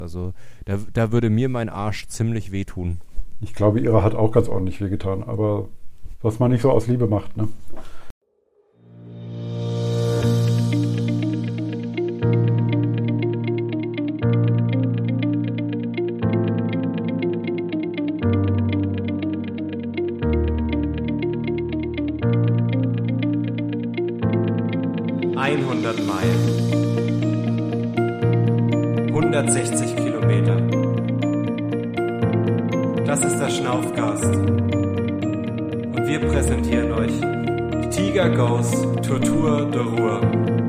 Also da würde mir mein Arsch ziemlich wehtun. Ich glaube, ihre hat auch ganz ordentlich wehgetan, aber was man nicht so aus Liebe macht, ne? Meilen, 160 Kilometer. Das ist der Schnaufcast. Und wir präsentieren euch Tiger Goes Tour de Ruhr.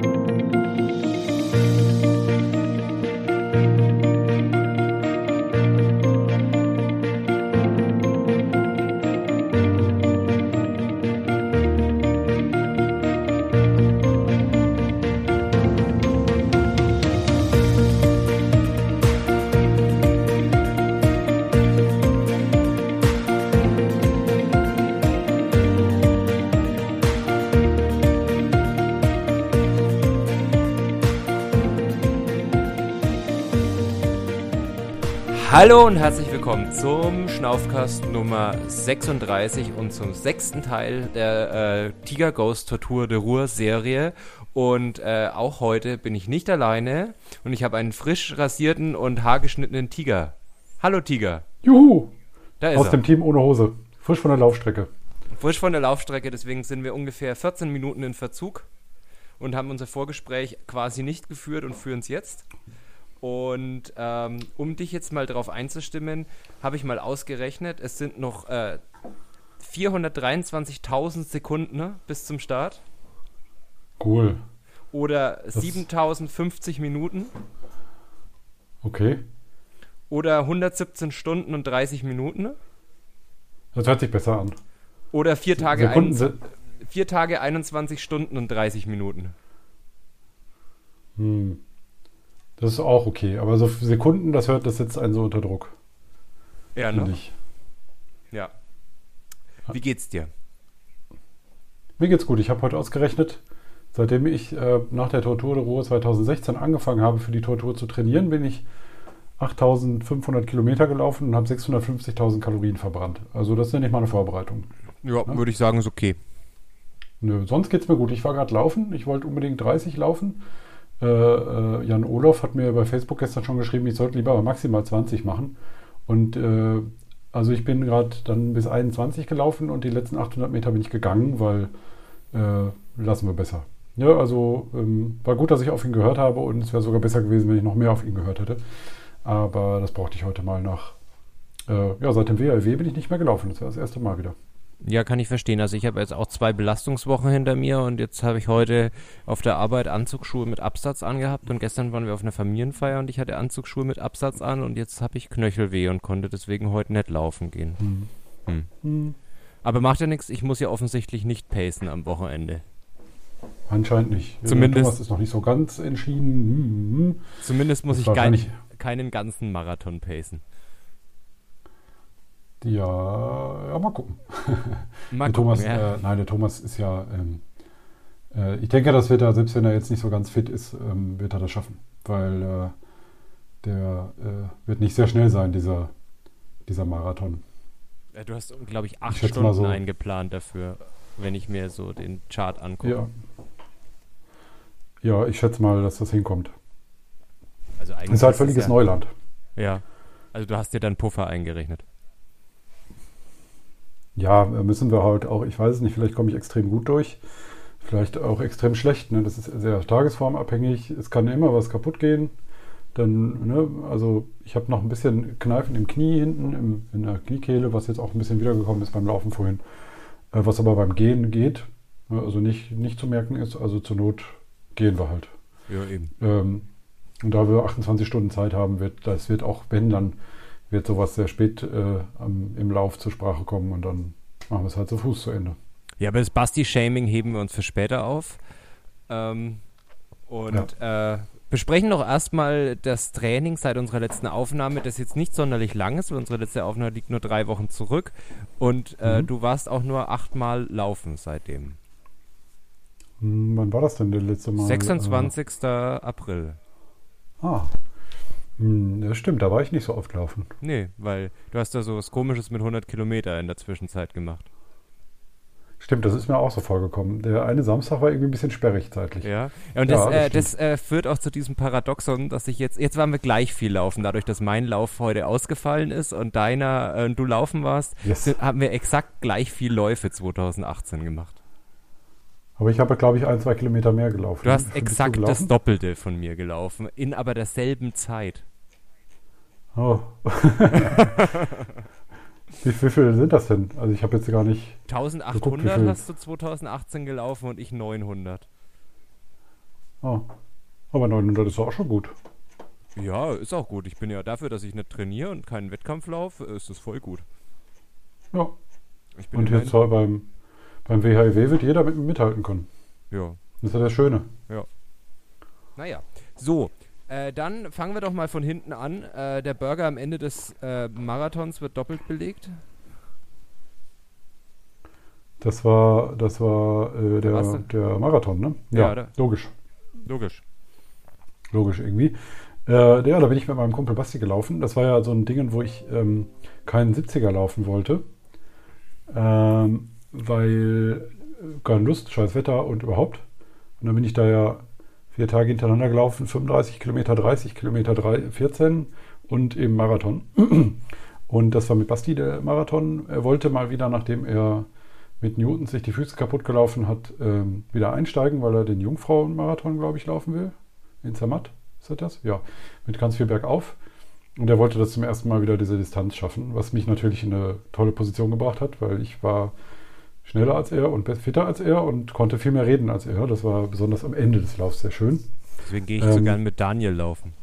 Hallo und herzlich willkommen zum Schnaufcast Nummer 36 und zum 6. Teil der Tiger Goes Tour de Ruhr Serie. Und auch heute bin ich nicht alleine und ich habe einen frisch rasierten und haargeschnittenen Tiger. Hallo Tiger. Juhu! Da ist Aus er. dem Team ohne Hose. Frisch von der Laufstrecke. Frisch von der Laufstrecke, deswegen sind wir ungefähr 14 Minuten in Verzug und haben unser Vorgespräch quasi nicht geführt und führen es jetzt. Und um dich jetzt mal darauf einzustimmen, habe ich mal ausgerechnet, es sind noch 423.000 Sekunden bis zum Start. Cool. Oder 7.050 Minuten. Okay. Oder 117 Stunden und 30 Minuten. Das hört sich besser an. Oder 4 Tage, Sekunden 4 Tage 21 Stunden und 30 Minuten. Das ist auch okay, aber so Sekunden, das setzt einen so unter Druck. Ja, ne? Ich. Ja. Wie geht's dir? Mir geht's gut. Ich habe heute ausgerechnet, seitdem ich nach der Tour de Ruhr 2016 angefangen habe, für die Tour zu trainieren, bin ich 8.500 Kilometer gelaufen und habe 650.000 Kalorien verbrannt. Also das nenne ich mal eine Vorbereitung. Ja, würde ich sagen, ist okay. Nö, sonst geht's mir gut. Ich war gerade laufen. Ich wollte unbedingt 30 laufen. Jan Olof hat mir bei Facebook gestern schon geschrieben, ich sollte lieber maximal 20 machen. Und also ich bin gerade dann bis 21 gelaufen und die letzten 800 Meter bin ich gegangen, weil lassen wir besser. Ja, also war gut, dass ich auf ihn gehört habe und es wäre sogar besser gewesen, wenn ich noch mehr auf ihn gehört hätte. Aber das brauchte ich heute mal nach. Seit dem WLW bin ich nicht mehr gelaufen. Das war das erste Mal wieder. Ja, kann ich verstehen. Also ich habe jetzt auch 2 Belastungswochen hinter mir und jetzt habe ich heute auf der Arbeit Anzugsschuhe mit Absatz angehabt und gestern waren wir auf einer Familienfeier und ich hatte Anzugsschuhe mit Absatz an und jetzt habe ich Knöchelweh und konnte deswegen heute nicht laufen gehen. Aber macht ja nichts, ich muss ja offensichtlich nicht pacen am Wochenende. Anscheinend nicht. Zumindest Thomas ist noch nicht so ganz entschieden. Zumindest muss ich wahrscheinlich keinen ganzen Marathon pacen. Ja, mal gucken. Mal der Thomas, gucken, ja. Der Thomas ist ja, ich denke, das wird er, selbst wenn er jetzt nicht so ganz fit ist, wird er das schaffen. Weil der wird nicht sehr schnell sein, dieser Marathon. Ja, du hast, glaube ich, 8 schätze Stunden mal so. eingeplant dafür, wenn ich mir so den Chart angucke. Ja, ich schätze mal, dass das hinkommt. Also eigentlich ist halt völliges Neuland. Ja, also du hast dir dann Puffer eingerechnet. Ja, müssen wir halt auch, ich weiß es nicht, vielleicht komme ich extrem gut durch, vielleicht auch extrem schlecht, ne? Das ist sehr tagesformabhängig, es kann immer was kaputt gehen, dann, ne? Also ich habe noch ein bisschen Kneifen im Knie hinten, in der Kniekehle, was jetzt auch ein bisschen wiedergekommen ist beim Laufen vorhin, was aber beim Gehen geht, ne? Also nicht zu merken ist, also zur Not gehen wir halt. Ja, eben. Und da wir 28 Stunden Zeit haben, wird auch, wenn, dann wird sowas sehr spät im Lauf zur Sprache kommen und dann machen wir es halt zu Fuß zu Ende. Ja, aber das Basti-Shaming heben wir uns für später auf. Besprechen doch erstmal das Training seit unserer letzten Aufnahme, das jetzt nicht sonderlich lang ist, weil unsere letzte Aufnahme liegt nur 3 Wochen zurück und du warst auch nur 8-mal laufen seitdem. Wann war das denn das letzte Mal? 26. April. Das stimmt, da war ich nicht so oft laufen. Nee, weil du hast da so was Komisches mit 100 Kilometer in der Zwischenzeit gemacht. Stimmt, das ist mir auch so vorgekommen. Der eine Samstag war irgendwie ein bisschen sperrig zeitlich. Ja, ja und Ja, das das stimmt. führt auch zu diesem Paradoxon, dass jetzt waren wir gleich viel laufen, dadurch, dass mein Lauf heute ausgefallen ist und deiner, du laufen warst, Yes. haben wir exakt gleich viel Läufe 2018 gemacht. Aber ich habe, glaube ich, 1, 2 Kilometer mehr gelaufen. Du Wie hast viel bist du exakt das gelaufen? Doppelte von mir gelaufen, in aber derselben Zeit. Oh. Wie viel sind das denn? Also ich habe jetzt gar nicht geguckt, wie 1800 viel. hast du 2018 gelaufen und ich 900. Oh. Aber 900 ist doch auch schon gut. Ja, ist auch gut. Ich bin ja dafür, dass ich nicht trainiere und keinen Wettkampf laufe, ist das voll gut. Ja. Ich bin Und jetzt immerhin, zwar beim WHIW wird jeder mit mir mithalten können. ja, Das ist ja das Schöne. ja. Naja, so, dann fangen wir doch mal von hinten an. Der Burger am Ende des Marathons wird doppelt belegt. Das war Was? der Marathon, ne? Ja, Ja, logisch. logisch. Logisch irgendwie. Ja, da bin ich mit meinem Kumpel Basti gelaufen. Das war ja so ein Ding, wo ich keinen 70er laufen wollte. Weil keine Lust, scheiß Wetter und überhaupt. Und dann bin ich da ja 4 Tage hintereinander gelaufen, 35 Kilometer, 30 Kilometer, 14 und eben Marathon. Und das war mit Basti der Marathon. Er wollte mal wieder, nachdem er mit Newton sich die Füße kaputt gelaufen hat, wieder einsteigen, weil er den Jungfrauenmarathon, glaube ich, laufen will. In Zermatt, ist das? Ja, mit ganz viel bergauf. Und er wollte das zum ersten Mal wieder diese Distanz schaffen, was mich natürlich in eine tolle Position gebracht hat, weil ich war schneller als er und fitter als er und konnte viel mehr reden als er. Das war besonders am Ende des Laufs sehr schön. Deswegen gehe ich so Ähm, gern mit Daniel laufen.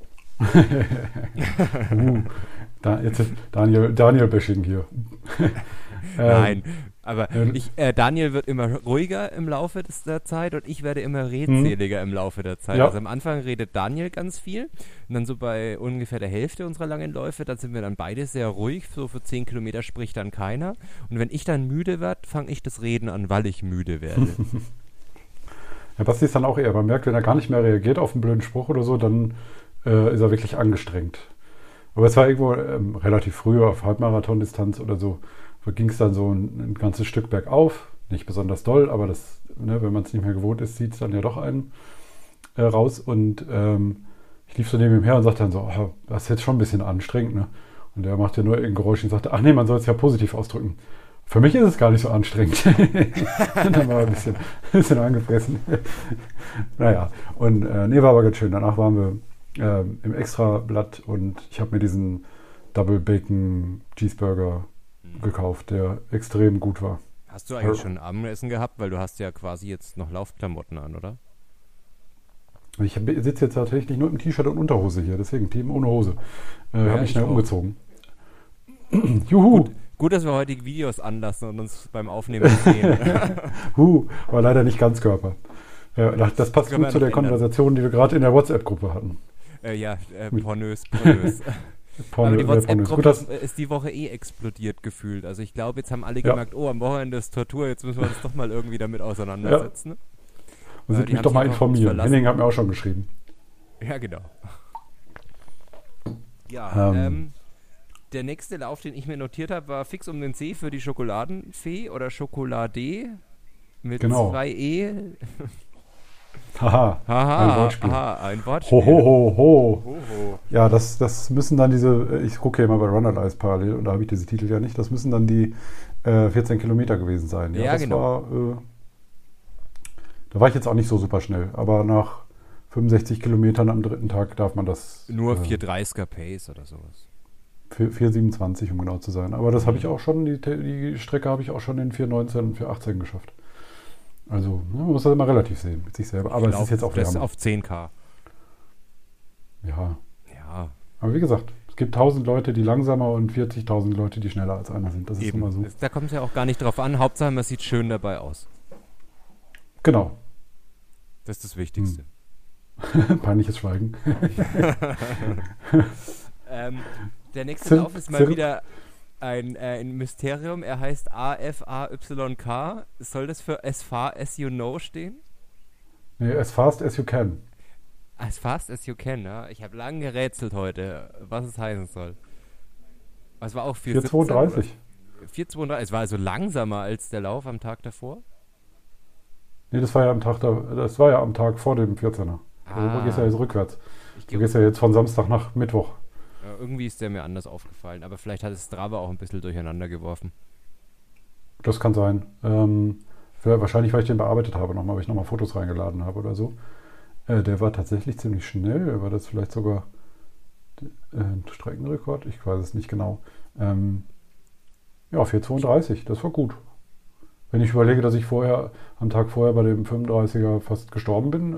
Jetzt ist Daniel-Bashing hier. Nein, Ähm, aber äh, Daniel wird immer ruhiger im Laufe der Zeit und ich werde immer redseliger im Laufe der Zeit. ja, Also am Anfang redet Daniel ganz viel und dann so bei ungefähr der Hälfte unserer langen Läufe, dann sind wir dann beide sehr ruhig, so für 10 Kilometer spricht dann keiner. Und wenn ich dann müde werde, fange ich das Reden an, weil ich müde werde. ja, Basti ist dann auch eher. Man merkt, wenn er gar nicht mehr reagiert auf einen blöden Spruch oder so, dann ist er wirklich angestrengt. Aber es war irgendwo relativ früh auf Halbmarathon-Distanz oder so. Da ging es dann so ein ganzes Stück bergauf. Nicht besonders doll, aber das, ne, wenn man es nicht mehr gewohnt ist, zieht es dann ja doch einen raus. Und ich lief so neben ihm her und sagte dann so, oh, das ist jetzt schon ein bisschen anstrengend. Ne? Und er machte nur ein Geräusch und sagte, ach nee, man soll es ja positiv ausdrücken. Für mich ist es gar nicht so anstrengend. Und dann war er ein bisschen angefressen. Naja, und nee, war aber ganz schön. Danach waren wir im Extrablatt und ich habe mir diesen Double Bacon Cheeseburger gekauft, der extrem gut war. Hast du eigentlich schon ein Abendessen gehabt? Weil du hast ja quasi jetzt noch Laufklamotten an, oder? Ich sitze jetzt tatsächlich nur im T-Shirt und Unterhose hier, deswegen Team ohne Hose. Ja, Habe mich ich schnell auch. umgezogen. Juhu! Gut, dass wir heute die Videos anlassen und uns beim Aufnehmen sehen. War leider nicht Ganzkörper. Das passt Können wir gut zu noch der ändern. Konversation, die wir gerade in der WhatsApp-Gruppe hatten. Pornös. Aber die Pornös. Gut, WhatsApp-Gruppe das, ist die Woche explodiert gefühlt. Also ich glaube, jetzt haben alle ja, gemerkt, oh, am Wochenende ist Tortur, jetzt müssen wir uns doch mal irgendwie damit auseinandersetzen. Ne? und sind Die mich haben doch sich mal einfach auf uns informieren. verlassen. Henning hat mir auch schon geschrieben. Ja, genau. Ja, Ähm, der nächste Lauf, den ich mir notiert habe, war fix um den C für die Schokoladenfee oder Schokolade mit Genau. 2 Haha, ein Haha, Wortspiel. aha, ein Wortspiel. Ho, ho, ho, ho. Hoho. Ja, das müssen dann ich gucke ja immer bei Runnerlize parallel und da habe ich diese Titel ja nicht, das müssen dann die 14 Kilometer gewesen sein. Ja, das genau. Da war ich jetzt auch nicht so super schnell, aber nach 65 Kilometern am dritten Tag darf man das Nur 4,30er Pace oder sowas. 4,27 um genau zu sein. Aber das habe ich auch schon, die Strecke habe ich auch schon in 4,19 und 4,18 geschafft. Also, man muss das immer relativ sehen mit sich selber. Aber es ist jetzt auch das Wärme. auf 10K. Ja. Ja, Aber wie gesagt, es gibt 1000 Leute, die langsamer und 40.000 Leute, die schneller als einer sind. Das ist immer so. Da kommt es ja auch gar nicht drauf an. Hauptsache, man sieht schön dabei aus. Genau. Das ist das Wichtigste. Peinliches Schweigen. Der nächste Zir- Lauf ist mal Zir- wieder ein Mysterium. Er heißt AFAYK. Soll das für As Far As You Know stehen? Nee, as fast as you can. As fast as you can, ne? Ich habe lange gerätselt heute, was es heißen soll. Es war auch 4:17 4,32. 4:32. Es war also langsamer als der Lauf am Tag davor. Nee, das war ja am Tag vor dem 14er. Also du gehst ja jetzt rückwärts. Du gehst ja jetzt von Samstag nach Mittwoch. Irgendwie ist der mir anders aufgefallen, aber vielleicht hat es Strava auch ein bisschen durcheinander geworfen. Das kann sein. Wahrscheinlich, weil ich den bearbeitet habe, weil ich nochmal Fotos reingeladen habe oder so. Der war tatsächlich ziemlich schnell. War das vielleicht sogar ein Streckenrekord? Ich weiß es nicht genau. Ja, 4,32, das war gut. Wenn ich überlege, dass ich am Tag vorher bei dem 35er fast gestorben bin,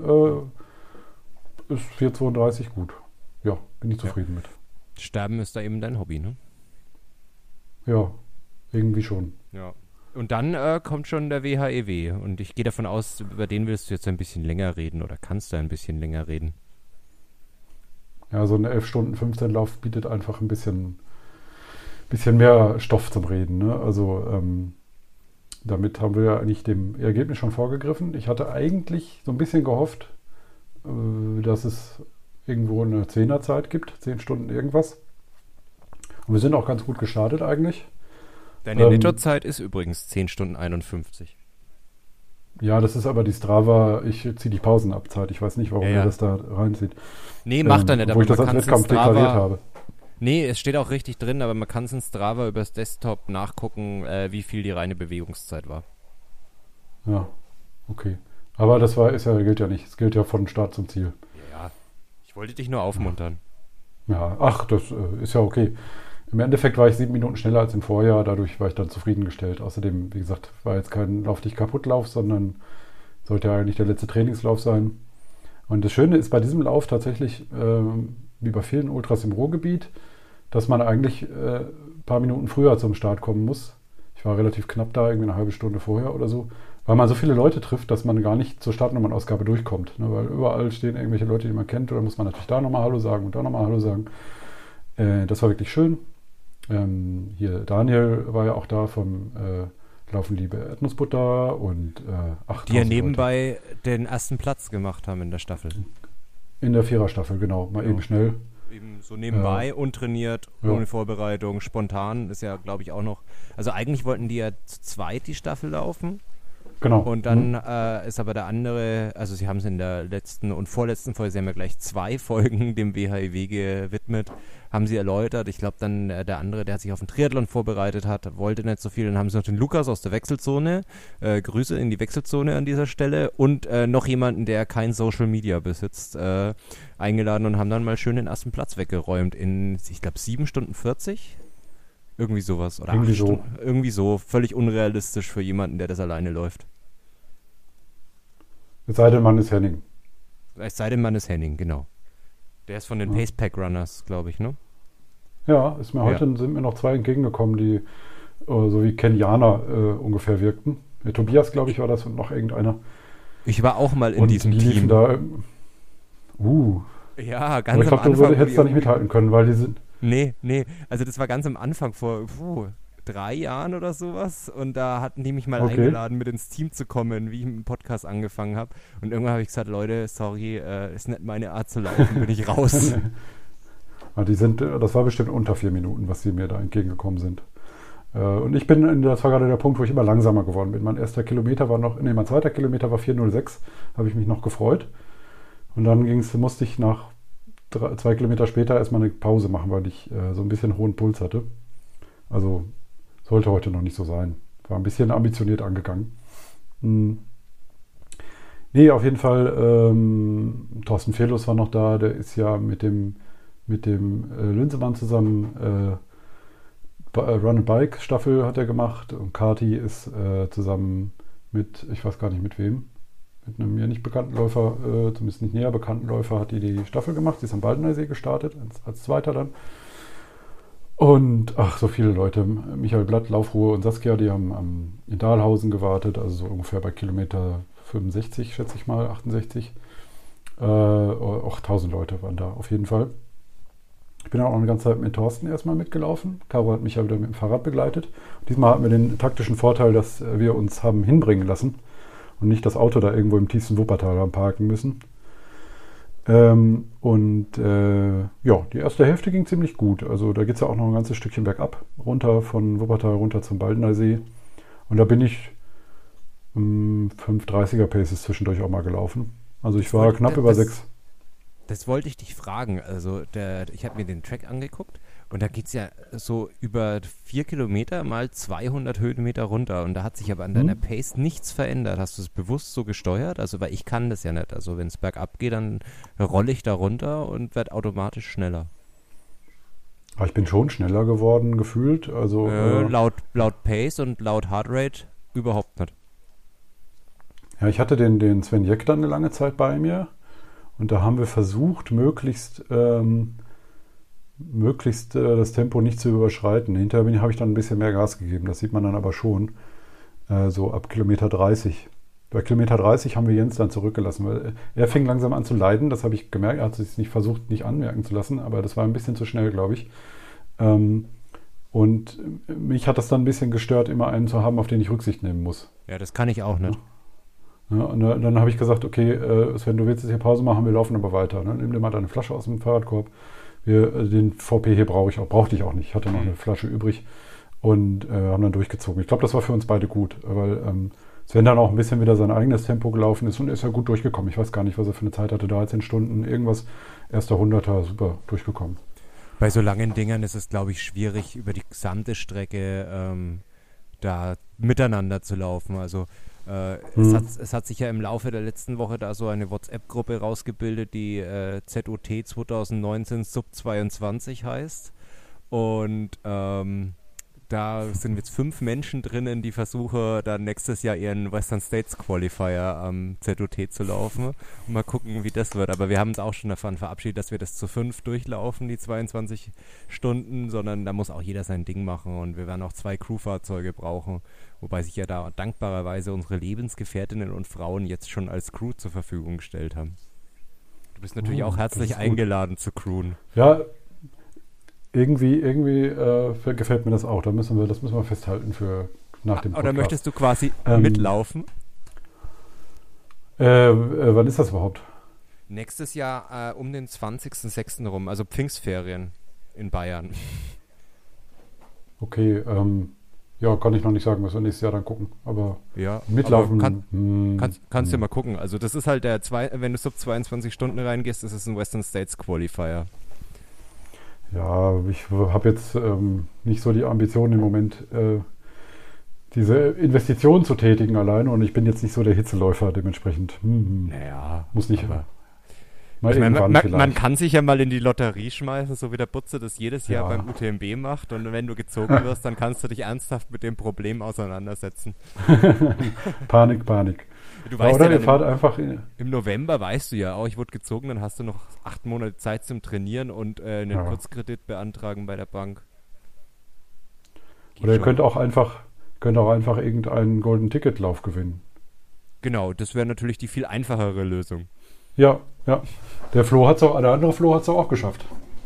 ist 4,32 gut. Ja, bin ich zufrieden mit. Sterben ist da eben dein Hobby, ne? Ja, irgendwie schon. Ja. Und dann kommt schon der WHEW und ich gehe davon aus, über den willst du jetzt ein bisschen länger reden oder kannst du ein bisschen länger reden. Ja, so eine 11 Stunden 15 Lauf bietet einfach ein bisschen mehr Stoff zum Reden. Ne? Also damit haben wir ja eigentlich dem Ergebnis schon vorgegriffen. Ich hatte eigentlich so ein bisschen gehofft, dass es irgendwo eine 10er-Zeit gibt, 10 Stunden irgendwas. Und wir sind auch ganz gut gestartet eigentlich. Deine Nettozeit ist übrigens 10 Stunden 51. Ja, das ist aber die Strava, ich ziehe die Pausen ab Zeit. Ich weiß nicht, warum er das da reinzieht. Nee, macht er nicht. Wo ich das als Wettkampf deklariert habe. Nee, es steht auch richtig drin, aber man kann es in Strava übers Desktop nachgucken, wie viel die reine Bewegungszeit war. Ja, okay. Aber gilt ja nicht. Es gilt ja von Start zum Ziel. Ja, ich wollte dich nur aufmuntern. Ja, ach, das ist ja okay. Im Endeffekt war ich 7 Minuten schneller als im Vorjahr, dadurch war ich dann zufriedengestellt. Außerdem, wie gesagt, war jetzt kein Lauf dich kaputt Lauf, sondern sollte ja eigentlich der letzte Trainingslauf sein. Und das Schöne ist bei diesem Lauf tatsächlich, wie bei vielen Ultras im Ruhrgebiet, dass man eigentlich ein paar Minuten früher zum Start kommen muss. Ich war relativ knapp da, irgendwie eine halbe Stunde vorher oder so, weil man so viele Leute trifft, dass man gar nicht zur Startnummernausgabe durchkommt. Ne? Weil überall stehen irgendwelche Leute, die man kennt, oder muss man natürlich da nochmal Hallo sagen und da nochmal Hallo sagen. Das war wirklich schön. Hier Daniel war ja auch da vom Laufen Liebe Erdnussbutter und die ja nebenbei den ersten Platz gemacht haben in der Staffel. In der Viererstaffel, genau. Mal eben schnell. Eben so nebenbei, untrainiert, ohne Vorbereitung, spontan ist ja, glaube ich, auch noch. Also eigentlich wollten die ja zu zweit die Staffel laufen. Genau. Und dann ist aber der andere, also sie haben es in der letzten und vorletzten Folge, sie haben ja gleich 2 Folgen dem WHIW gewidmet, haben sie erläutert. Ich glaube dann der andere, der sich auf den Triathlon vorbereitet hat, wollte nicht so viel. Dann haben sie noch den Lukas aus der Wechselzone, Grüße in die Wechselzone an dieser Stelle, und noch jemanden, der kein Social Media besitzt, eingeladen und haben dann mal schön den ersten Platz weggeräumt in, ich glaube, 7 Stunden 40. Irgendwie sowas. Oder irgendwie 8 Stunden. Irgendwie so. Völlig unrealistisch für jemanden, der das alleine läuft. Es sei denn, man ist Henning. Es sei denn, man ist Henning, genau. Der ist von den Pacepack Runners, glaube ich, ne? Ja, heute sind mir noch 2 entgegengekommen, die so wie Kenianer ungefähr wirkten. Der Tobias, glaube ich, war das, und noch irgendeiner. Ich war auch mal in diesem Team. Da, ja, ganz aber ich glaube, du hättest da nicht mithalten können, weil die sind... Nee, also das war ganz am Anfang vor 3 Jahren oder sowas, und da hatten die mich mal eingeladen, mit ins Team zu kommen, wie ich mit dem Podcast angefangen habe, und irgendwann habe ich gesagt, Leute, sorry, ist nicht meine Art zu laufen, bin ich raus. Das war bestimmt unter 4 Minuten, was sie mir da entgegengekommen sind. Und das war gerade der Punkt, wo ich immer langsamer geworden bin. Mein zweiter Kilometer war 4:06, habe ich mich noch gefreut. Und dann musste ich nach 2 Kilometer später erstmal eine Pause machen, weil ich so ein bisschen hohen Puls hatte. Also sollte heute noch nicht so sein. War ein bisschen ambitioniert angegangen. Nee, auf jeden Fall, Thorsten Fehllos war noch da, der ist ja mit dem Lünsemann zusammen Run and Bike Staffel hat er gemacht, und Kati ist zusammen mit, ich weiß gar nicht mit wem, mit einem mir nicht bekannten Läufer, zumindest nicht näher bekannten Läufer, hat die Staffel gemacht. Sie ist am Baldeneysee gestartet, als Zweiter dann. Und so viele Leute. Michael Blatt, Laufruhe und Saskia, die haben in Dahlhausen gewartet, also so ungefähr bei Kilometer 65, schätze ich mal, 68. Auch 1000 Leute waren da auf jeden Fall. Ich bin auch eine ganze Zeit mit Thorsten erstmal mitgelaufen. Caro hat mich ja wieder mit dem Fahrrad begleitet. Diesmal hatten wir den taktischen Vorteil, dass wir uns haben hinbringen lassen und nicht das Auto da irgendwo im tiefsten Wuppertal haben parken müssen. Ja, die erste Hälfte ging ziemlich gut. Also da geht es ja auch noch ein ganzes Stückchen bergab, runter von Wuppertal runter zum Baldener See. Und da bin ich 5:30er Paces zwischendurch auch mal gelaufen. Also ich war knapp über 6. Das wollte ich dich fragen. Also ich habe mir den Track angeguckt und da geht es ja so über 4 Kilometer mal 200 Höhenmeter runter und da hat sich aber an deiner Pace nichts verändert. Hast du es bewusst so gesteuert? Also weil ich kann das ja nicht. Also wenn es bergab geht, dann rolle ich da runter und werde automatisch schneller. Aber ich bin schon schneller geworden, gefühlt. Also Laut Pace und laut Heartrate überhaupt nicht. Ja, ich hatte den Sven Jeck dann eine lange Zeit bei mir und da haben wir versucht, möglichst das Tempo nicht zu überschreiten. Hinterher habe ich dann ein bisschen mehr Gas gegeben, das sieht man dann aber schon, so ab Kilometer 30. Bei Kilometer 30 haben wir Jens dann zurückgelassen, weil er fing langsam an zu leiden, das habe ich gemerkt, er hat es nicht versucht, nicht anmerken zu lassen, aber das war ein bisschen zu schnell, glaube ich. Und mich hat das dann ein bisschen gestört, immer einen zu haben, auf den ich Rücksicht nehmen muss. Ja, das kann ich auch nicht. Ja, und dann habe ich gesagt, okay, Sven, du willst jetzt hier Pause machen, wir laufen aber weiter. Ne? Nimm dir mal deine Flasche aus dem Fahrradkorb. Den VP hier brauchte ich auch nicht. Ich hatte noch eine Flasche übrig und haben dann durchgezogen. Ich glaube, das war für uns beide gut, weil Sven dann auch ein bisschen wieder sein eigenes Tempo gelaufen ist und ist ja gut durchgekommen. Ich weiß gar nicht, was er für eine Zeit hatte, 13 Stunden, irgendwas. Erster Hunderter, super durchgekommen. Bei so langen Dingern ist es, glaube ich, schwierig, über die gesamte Strecke da miteinander zu laufen. Also es hat sich ja im Laufe der letzten Woche da so eine WhatsApp-Gruppe rausgebildet, die ZOT 2019 Sub 22 heißt. Und da sind jetzt 5 Menschen drinnen, die versuchen, dann nächstes Jahr ihren Western States Qualifier am ZOT zu laufen. Und mal gucken, wie das wird. Aber wir haben uns auch schon davon verabschiedet, dass wir das zu 5 durchlaufen, die 22 Stunden, sondern da muss auch jeder sein Ding machen. Und wir werden auch 2 Crewfahrzeuge brauchen, wobei sich ja da dankbarerweise unsere Lebensgefährtinnen und Frauen jetzt schon als Crew zur Verfügung gestellt haben. Du bist natürlich auch herzlich eingeladen zu crewen. Ja, irgendwie gefällt mir das auch. Das müssen wir festhalten für nach dem Podcast. Oder möchtest du quasi mitlaufen? Wann ist das überhaupt? Nächstes Jahr um den 20.06. rum, also Pfingstferien in Bayern. Okay, ja, kann ich noch nicht sagen, müssen wir nächstes Jahr dann gucken. Aber ja, mitlaufen. Aber kannst du mal gucken. Also das ist halt wenn du sub 22 Stunden reingehst, das ist ein Western States Qualifier. Ja, ich habe jetzt nicht so die Ambition im Moment, diese Investition zu tätigen alleine und ich bin jetzt nicht so der Hitzeläufer, dementsprechend. Naja, muss nicht. Man kann sich ja mal in die Lotterie schmeißen, so wie der Butze das jedes Jahr beim UTMB macht und wenn du gezogen wirst, dann kannst du dich ernsthaft mit dem Problem auseinandersetzen. Panik. Du weißt oder ihr fahrt einfach im November weißt du ja auch, ich wurde gezogen, dann hast du noch 8 Monate Zeit zum Trainieren und einen Kurzkredit beantragen bei der Bank. Oder ihr könnt auch einfach irgendeinen Golden Ticket-Lauf gewinnen. Genau, das wäre natürlich die viel einfachere Lösung. Ja. Der andere Flo hat es auch geschafft.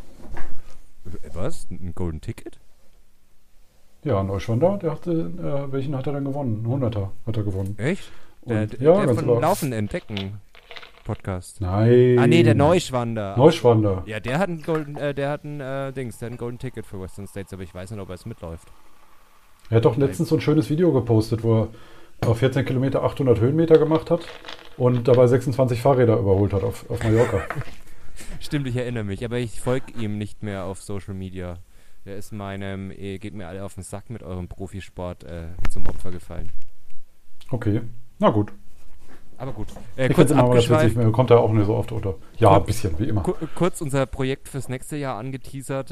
Was? Ein Golden Ticket? Ja, Neuschwander, welchen hat er dann gewonnen? 100er hat er gewonnen. Echt? Der von Laufen entdecken Podcast. Nein. Ah nee, der Neuschwander. Ja, der hat ein Golden Ticket für Western States, aber ich weiß nicht, ob er es mitläuft. Er hat doch letztens so ein schönes Video gepostet, wo er auf 14 Kilometer 800 Höhenmeter gemacht hat und dabei 26 Fahrräder überholt hat auf Mallorca. Stimmt, ich erinnere mich, aber ich folge ihm nicht mehr auf Social Media. Der ist geht mir alle auf den Sack mit eurem Profisport zum Opfer gefallen. Okay, na gut. Aber gut. Kurz abgeschweift. Kommt da auch nicht so oft unter. Ja, ein bisschen, wie immer. Kurz unser Projekt fürs nächste Jahr angeteasert.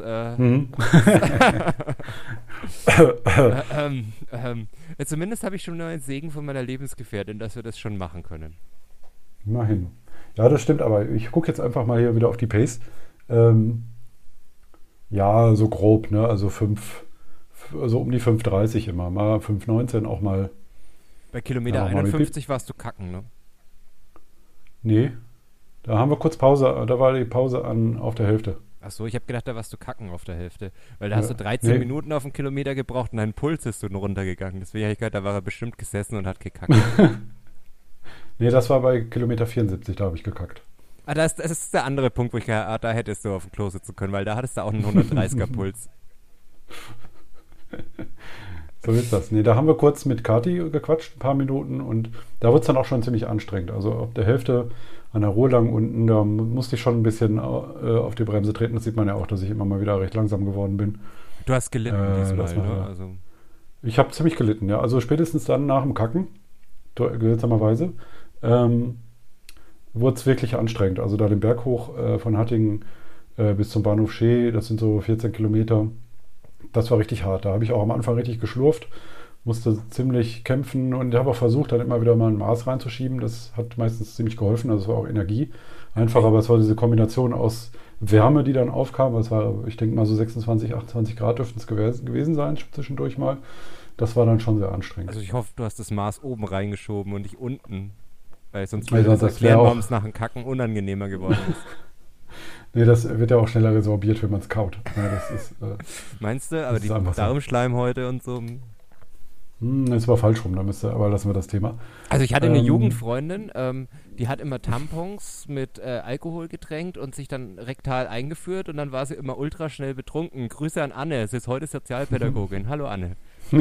Zumindest habe ich schon einen Segen von meiner Lebensgefährtin, dass wir das schon machen können. Immerhin. Ja, das stimmt, aber ich gucke jetzt einfach mal hier wieder auf die Pace. Ja, so grob, ne? Also um die 5,30 immer. Mal 5,19 auch mal. Bei Kilometer 51 warst du kacken, ne? Nee. Da haben wir kurz Pause, da war die Pause auf der Hälfte. Achso, ich habe gedacht, da warst du kacken auf der Hälfte. Weil da hast du 13 Minuten auf den Kilometer gebraucht und dein Puls ist so runtergegangen. Deswegen habe ich gedacht, da war er bestimmt gesessen und hat gekackt. Nee, das war bei Kilometer 74, da habe ich gekackt. Das ist der andere Punkt, wo da hättest du auf dem Klo sitzen können, weil da hattest du auch einen 130er Puls. So ist das. Nee, da haben wir kurz mit Kati gequatscht, ein paar Minuten, und da wird es dann auch schon ziemlich anstrengend. Also ab der Hälfte an der Ruhr lang unten, da musste ich schon ein bisschen auf die Bremse treten. Das sieht man ja auch, dass ich immer mal wieder recht langsam geworden bin. Du hast gelitten diesmal, ne? Also. Ich habe ziemlich gelitten, ja. Also spätestens dann nach dem Kacken, seltsamerweise, wurde es wirklich anstrengend. Also da den Berg hoch von Hattingen bis zum Bahnhof Schee, das sind so 14 Kilometer. Das war richtig hart. Da habe ich auch am Anfang richtig geschlurft, musste ziemlich kämpfen und habe auch versucht, dann immer wieder mal ein Maß reinzuschieben. Das hat meistens ziemlich geholfen. Also es war auch Energie einfach, aber es war diese Kombination aus Wärme, die dann aufkam. Es war, ich denke mal, so 26, 28 Grad dürften es gewesen sein, zwischendurch mal. Das war dann schon sehr anstrengend. Also ich hoffe, du hast das Maß oben reingeschoben und nicht unten. Weil sonst würde das erklären, warum es nach dem Kacken unangenehmer geworden ist. Nee, das wird ja auch schneller resorbiert, wenn man es kaut. Ja, das ist, meinst du? Aber die Darmschleimhäute und so. Das war falsch rum, aber lassen wir das Thema. Also ich hatte eine Jugendfreundin, die hat immer Tampons mit Alkohol getränkt und sich dann rektal eingeführt und dann war sie immer ultra schnell betrunken. Grüße an Anne, sie ist heute Sozialpädagogin. Hallo Anne.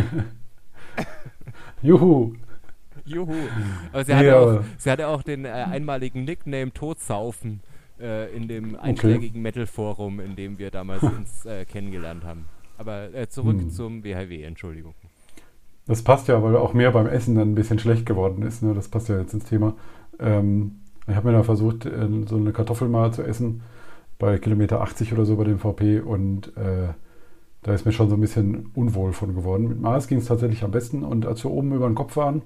Juhu. Juhu. Aber sie hatte auch den einmaligen Nickname Todsaufen in dem einschlägigen Metal-Forum, in dem wir damals uns kennengelernt haben. Aber zurück zum WHW, Entschuldigung. Das passt ja, weil auch mehr beim Essen dann ein bisschen schlecht geworden ist. Ne? Das passt ja jetzt ins Thema. Ich habe mir da versucht, so eine Kartoffel mal zu essen, bei Kilometer 80 oder so bei dem VP, und da ist mir schon so ein bisschen unwohl von geworden. Mit Maß ging es tatsächlich am besten, und als wir oben über den Kopf waren,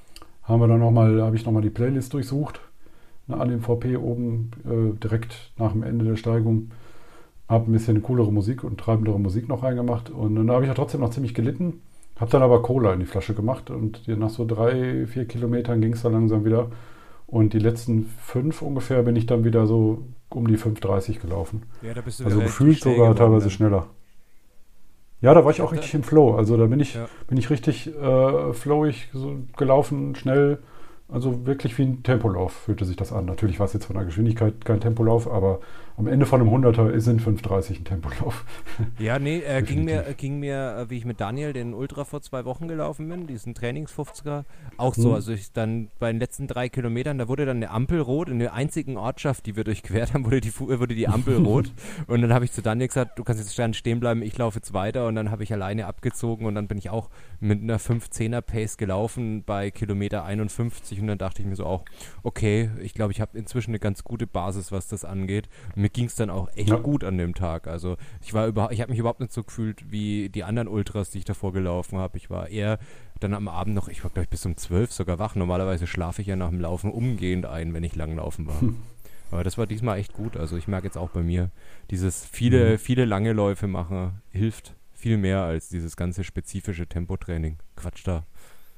habe ich nochmal die Playlist durchsucht, an dem VP oben, direkt nach dem Ende der Steigung, habe ein bisschen coolere Musik und treibendere Musik noch reingemacht, und dann habe ich ja trotzdem noch ziemlich gelitten, habe dann aber Cola in die Flasche gemacht, und nach so 3-4 Kilometern ging es dann langsam wieder, und die letzten 5 ungefähr bin ich dann wieder so um die 5,30 gelaufen. Ja, da bist du also gefühlt sogar teilweise schneller. Ja, da war ich auch richtig im Flow. Also da bin ich richtig flowig so gelaufen, schnell. Also wirklich wie ein Tempolauf fühlte sich das an. Natürlich war es jetzt von der Geschwindigkeit kein Tempolauf, aber am Ende von einem 100er sind 5,30 ein Tempolauf. Ja, nee, ging mir, wie ich mit Daniel den Ultra vor 2 Wochen gelaufen bin, diesen Trainings-50er, auch so. Also ich dann bei den letzten 3 Kilometern, da wurde dann eine Ampel rot. In der einzigen Ortschaft, die wir durchquert haben, wurde die Ampel rot. Und dann habe ich zu Daniel gesagt, du kannst jetzt stehen bleiben, ich laufe jetzt weiter. Und dann habe ich alleine abgezogen und dann bin ich auch mit einer 5-10er-Pace gelaufen bei Kilometer 51. Und dann dachte ich mir so auch, okay, ich glaube, ich habe inzwischen eine ganz gute Basis, was das angeht. Und mir ging es dann auch echt gut an dem Tag. Also ich habe mich überhaupt nicht so gefühlt wie die anderen Ultras, die ich davor gelaufen habe. Ich war eher dann am Abend noch, ich war glaube ich bis um 12 sogar wach. Normalerweise schlafe ich ja nach dem Laufen umgehend ein, wenn ich lang laufen war. Aber das war diesmal echt gut. Also ich merke jetzt auch bei mir, dieses viele lange Läufe machen hilft viel mehr als dieses ganze spezifische Tempotraining. Quatsch da.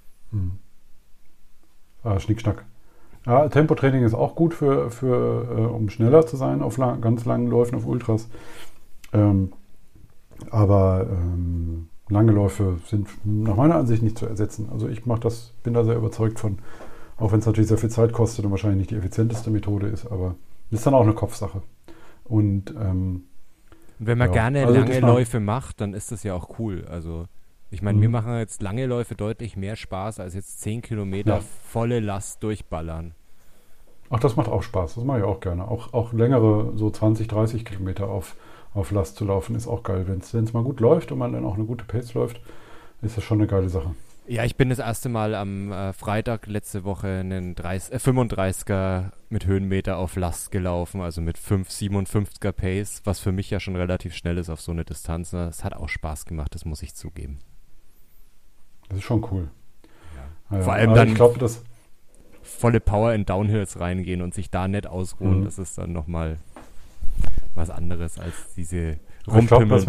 Schnickschnack. Ja, Tempotraining ist auch gut um schneller zu sein auf ganz langen Läufen, auf Ultras. Aber lange Läufe sind nach meiner Ansicht nicht zu ersetzen. Also ich bin da sehr überzeugt von, auch wenn es natürlich sehr viel Zeit kostet und wahrscheinlich nicht die effizienteste Methode ist, aber ist dann auch eine Kopfsache. Und wenn man gerne lange Läufe macht, dann ist das ja auch cool. Also ich meine, mir machen jetzt lange Läufe deutlich mehr Spaß, als jetzt 10 Kilometer volle Last durchballern. Ach, das macht auch Spaß. Das mache ich auch gerne. Auch längere, so 20, 30 Kilometer auf Last zu laufen, ist auch geil. Wenn es mal gut läuft und man dann auch eine gute Pace läuft, ist das schon eine geile Sache. Ja, ich bin das erste Mal am Freitag letzte Woche einen 35er mit Höhenmeter auf Last gelaufen, also mit 5,57er Pace, was für mich ja schon relativ schnell ist auf so eine Distanz. Das hat auch Spaß gemacht, das muss ich zugeben. Das ist schon cool. Ja. Vor allem dann volle Power in Downhills reingehen und sich da nett ausruhen, das ist dann nochmal was anderes als diese Rumpimmeln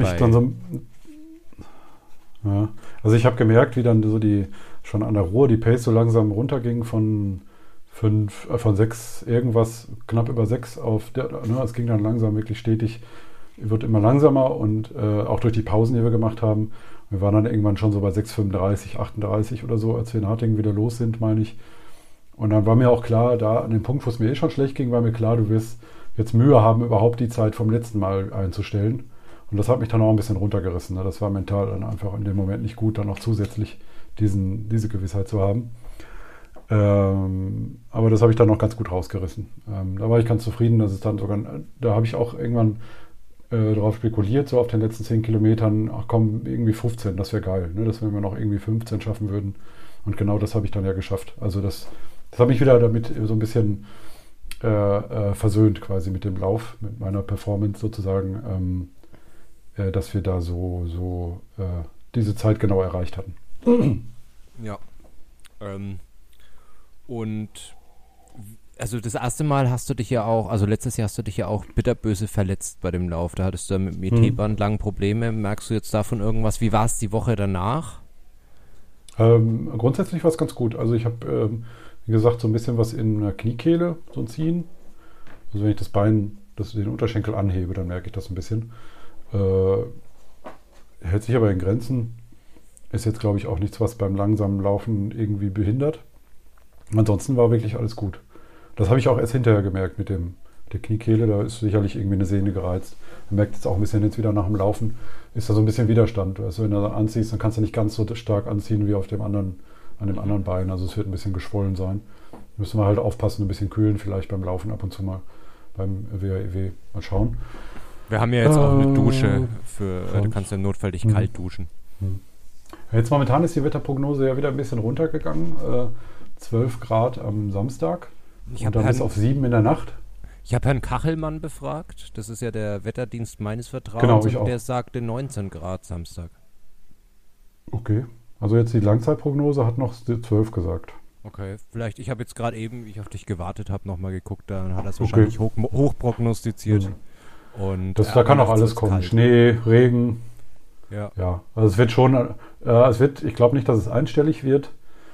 Also ich habe gemerkt, wie dann so schon an der Ruhr die Pace so langsam runterging von 6 irgendwas, knapp über 6 es ging dann langsam wirklich stetig, wird immer langsamer und auch durch die Pausen, die wir gemacht haben. Wir waren dann irgendwann schon so bei 6,35, 38 oder so, als wir in Hattingen wieder los sind, meine ich. Und dann war mir auch klar, da an dem Punkt, wo es mir schon schlecht ging, war mir klar, du wirst jetzt Mühe haben, überhaupt die Zeit vom letzten Mal einzustellen. Und das hat mich dann auch ein bisschen runtergerissen. Ne? Das war mental dann einfach in dem Moment nicht gut, dann noch zusätzlich diese Gewissheit zu haben. Aber das habe ich dann noch ganz gut rausgerissen. Da war ich ganz zufrieden, dass es dann sogar, da habe ich auch irgendwann darauf spekuliert, so auf den letzten 10 Kilometern, ach komm, irgendwie 15, das wäre geil, ne? Dass wir noch irgendwie 15 schaffen würden. Und genau das habe ich dann ja geschafft. Also das hat mich wieder damit so ein bisschen versöhnt quasi mit dem Lauf, mit meiner Performance sozusagen, dass wir da so diese Zeit genau erreicht hatten. Ja. Und also das erste Mal hast du dich ja auch, also letztes Jahr hast du dich ja auch bitterböse verletzt bei dem Lauf. Da hattest du ja mit dem ET-Band lang Probleme. Merkst du jetzt davon irgendwas? Wie war es die Woche danach? Grundsätzlich war es ganz gut. Also ich habe, wie gesagt, so ein bisschen was in der Kniekehle, so ein Ziehen. Also wenn ich das Bein, den Unterschenkel anhebe, dann merke ich das ein bisschen. Hält sich aber in Grenzen. Ist jetzt, glaube ich, auch nichts, was beim langsamen Laufen irgendwie behindert. Ansonsten war wirklich alles gut. Das habe ich auch erst hinterher gemerkt mit der Kniekehle. Da ist sicherlich irgendwie eine Sehne gereizt. Man merkt jetzt auch ein bisschen jetzt wieder nach dem Laufen, ist da so ein bisschen Widerstand. Also wenn du da anziehst, dann kannst du nicht ganz so stark anziehen wie an dem anderen Bein. Also es wird ein bisschen geschwollen sein. Müssen wir halt aufpassen, ein bisschen kühlen, vielleicht beim Laufen ab und zu mal beim WAEW mal schauen. Wir haben ja jetzt auch eine Dusche du kannst ja im Notfall dich kalt duschen. Jetzt momentan ist die Wetterprognose ja wieder ein bisschen runtergegangen. 12 Grad am Samstag und dann bis auf 7 in der Nacht. Ich habe Herrn Kachelmann befragt. Das ist ja der Wetterdienst meines Vertrauens. Genau, ich und auch. Der sagte 19 Grad Samstag. Okay. Also jetzt die Langzeitprognose hat noch 12 gesagt. Okay, vielleicht, ich habe jetzt gerade eben, wie ich auf dich gewartet habe, nochmal geguckt, dann hat er es wahrscheinlich hoch prognostiziert. Und da kann auch alles kommen. Kalt. Schnee, Regen. Ja. Also es wird schon, ich glaube nicht, dass es einstellig wird,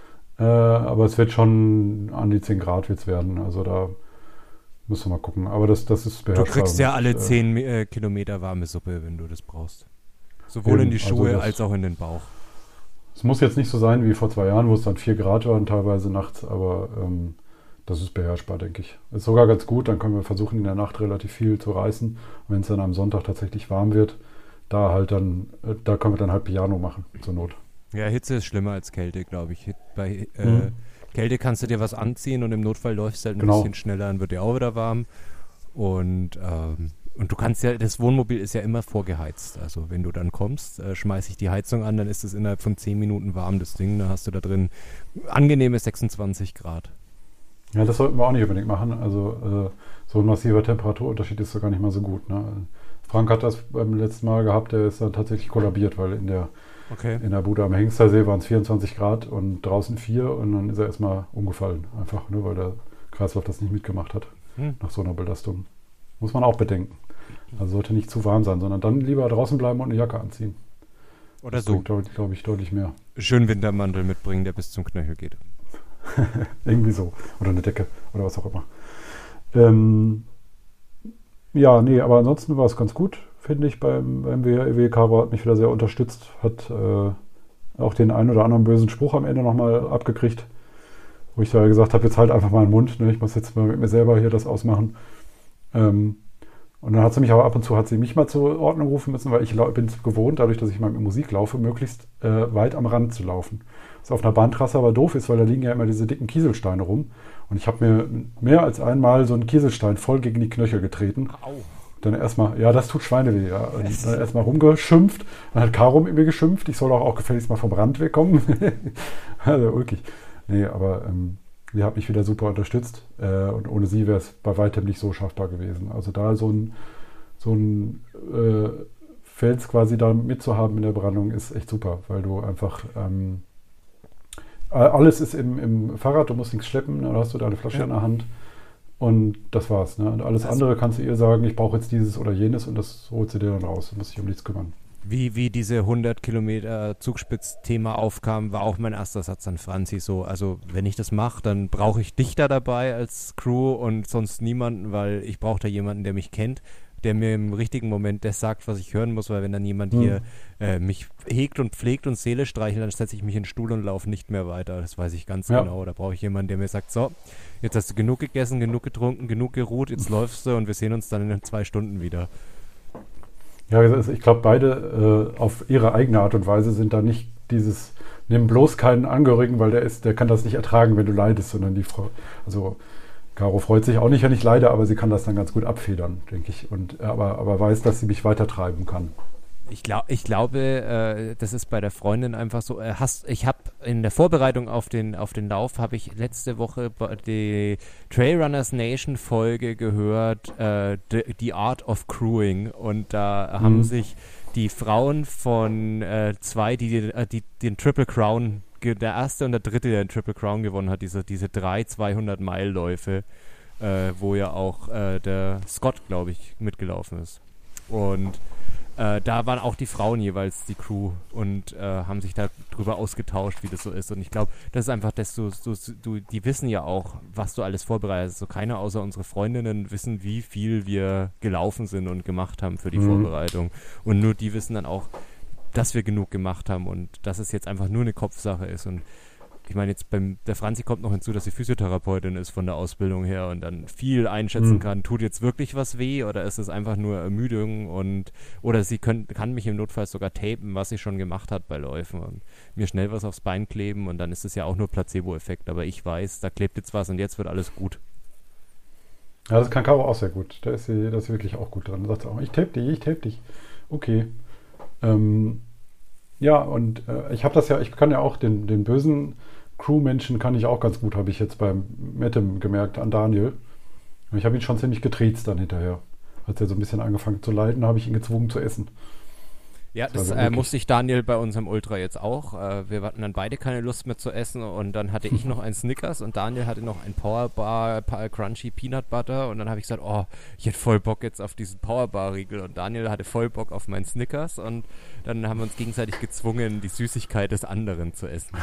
aber es wird schon an die 10 Grad wird's werden. Also da müssen wir mal gucken. Aber das ist beherrschbar. Du kriegst ja alle 10 Kilometer warme Suppe, wenn du das brauchst. Sowohl in die Schuhe als auch in den Bauch. Es muss jetzt nicht so sein wie vor 2 Jahren, wo es dann 4 Grad waren, teilweise nachts, aber das ist beherrschbar, denke ich. Ist sogar ganz gut, dann können wir versuchen, in der Nacht relativ viel zu reißen. Wenn es dann am Sonntag tatsächlich warm wird, da können wir dann halt Piano machen, zur Not. Ja, Hitze ist schlimmer als Kälte, glaube ich. Bei Kälte kannst du dir was anziehen und im Notfall läufst du halt ein bisschen schneller, dann wird dir auch wieder warm. Und du kannst ja, das Wohnmobil ist ja immer vorgeheizt. Also wenn du dann kommst, schmeiße ich die Heizung an, dann ist es innerhalb von 10 Minuten warm, das Ding. Dann hast du da drin angenehme 26 Grad. Ja, das sollten wir auch nicht unbedingt machen. Also so ein massiver Temperaturunterschied ist doch gar nicht mal so gut. Ne? Frank hat das beim letzten Mal gehabt, der ist dann tatsächlich kollabiert, weil in der Bude am Hengstersee waren es 24 Grad und draußen 4 und dann ist er erstmal umgefallen. Einfach, ne, weil der Kreislauf das nicht mitgemacht hat nach so einer Belastung. Muss man auch bedenken. Also sollte nicht zu warm sein, sondern dann lieber draußen bleiben und eine Jacke anziehen. Oder so. Glaube ich, deutlich mehr. Schön Wintermantel mitbringen, der bis zum Knöchel geht. Irgendwie so. Oder eine Decke oder was auch immer. Aber ansonsten war es ganz gut, finde ich, beim WAEW. Caro hat mich wieder sehr unterstützt, hat auch den einen oder anderen bösen Spruch am Ende nochmal abgekriegt, wo ich da gesagt habe, jetzt halt einfach mal den Mund, ne? Ich muss jetzt mal mit mir selber hier das ausmachen. Und dann hat sie mich aber ab und zu, mich mal zur Ordnung rufen müssen, weil ich bin es gewohnt, dadurch, dass ich mal mit Musik laufe, möglichst weit am Rand zu laufen. Was auf einer Bahntrasse aber doof ist, weil da liegen ja immer diese dicken Kieselsteine rum. Und ich habe mir mehr als einmal so einen Kieselstein voll gegen die Knöchel getreten. Au. Dann erstmal, ja, das tut Schweineweh, ja. Und dann erstmal rumgeschimpft. Dann hat Caro mit mir geschimpft, ich soll auch gefälligst mal vom Rand wegkommen. Also ulkig. Nee, aber die hat mich wieder super unterstützt. Und ohne sie wäre es bei weitem nicht so schaffbar gewesen. Also da so ein Fels quasi da mitzuhaben in der Brandung ist echt super, weil du einfach alles ist im Fahrrad, du musst nichts schleppen, da hast du deine Flasche in der Hand und das war's. Ne? Und alles andere kannst du ihr sagen, ich brauche jetzt dieses oder jenes und das holt sie dir dann raus, du musst dich um nichts kümmern. Wie diese 100 Kilometer Zugspitz-Thema aufkam, war auch mein erster Satz an Franzi so, also wenn ich das mache, dann brauche ich dich da dabei als Crew und sonst niemanden, weil ich brauche da jemanden, der mich kennt. der mir im richtigen Moment das sagt, was ich hören muss, weil wenn dann jemand hier mich hegt und pflegt und Seele streichelt, dann setze ich mich in den Stuhl und laufe nicht mehr weiter. Das weiß ich ganz genau. Da brauche ich jemanden, der mir sagt, so, jetzt hast du genug gegessen, genug getrunken, genug geruht, jetzt läufst du und wir sehen uns dann in 2 Stunden wieder. Ja, ich glaube, beide auf ihre eigene Art und Weise sind da nicht dieses, nimm bloß keinen Angehörigen, weil der kann das nicht ertragen, wenn du leidest, sondern die Frau, also Caro freut sich auch nicht, wenn ich leide, aber sie kann das dann ganz gut abfedern, denke ich, und aber weiß, dass sie mich weitertreiben kann. Ich glaube, das ist bei der Freundin einfach so. Ich habe in der Vorbereitung auf den Lauf habe ich letzte Woche die Trailrunners Nation Folge gehört, The Art of Crewing, und da haben sich die Frauen von 2, die den Triple Crown, der erste und der dritte, der den Triple Crown gewonnen hat, diese 3 200-Meilen-Läufe, wo ja auch der Scott, glaube ich, mitgelaufen ist. Und da waren auch die Frauen jeweils die Crew und haben sich darüber ausgetauscht, wie das so ist. Und ich glaube, das ist einfach, dass die wissen ja auch, was du alles vorbereitest. So keiner außer unsere Freundinnen wissen, wie viel wir gelaufen sind und gemacht haben für die Vorbereitung. Und nur die wissen dann auch, dass wir genug gemacht haben und dass es jetzt einfach nur eine Kopfsache ist. Und ich meine, jetzt der Franzi kommt noch hinzu, dass sie Physiotherapeutin ist von der Ausbildung her und dann viel einschätzen kann, tut jetzt wirklich was weh oder ist es einfach nur Ermüdung oder sie kann mich im Notfall sogar tapen, was sie schon gemacht hat bei Läufen und mir schnell was aufs Bein kleben und dann ist es ja auch nur Placebo-Effekt, aber ich weiß, da klebt jetzt was und jetzt wird alles gut. Ja, das kann Caro auch sehr gut. Da ist sie wirklich auch gut dran. Da sagt sie auch, ich tape dich. Okay. Ja, und ich kann ja auch den bösen Crewmenschen kann ich auch ganz gut, habe ich jetzt beim Metem gemerkt, an Daniel. Und ich habe ihn schon ziemlich getriezt dann hinterher. Als er so ein bisschen angefangen zu leiden, habe ich ihn gezwungen zu essen. Ja, das musste ich Daniel bei unserem Ultra jetzt auch. Wir hatten dann beide keine Lust mehr zu essen und dann hatte ich noch einen Snickers und Daniel hatte noch ein Powerbar Crunchy Peanut Butter und dann habe ich gesagt, ich hätte voll Bock jetzt auf diesen Powerbar-Riegel und Daniel hatte voll Bock auf meinen Snickers und dann haben wir uns gegenseitig gezwungen, die Süßigkeit des anderen zu essen.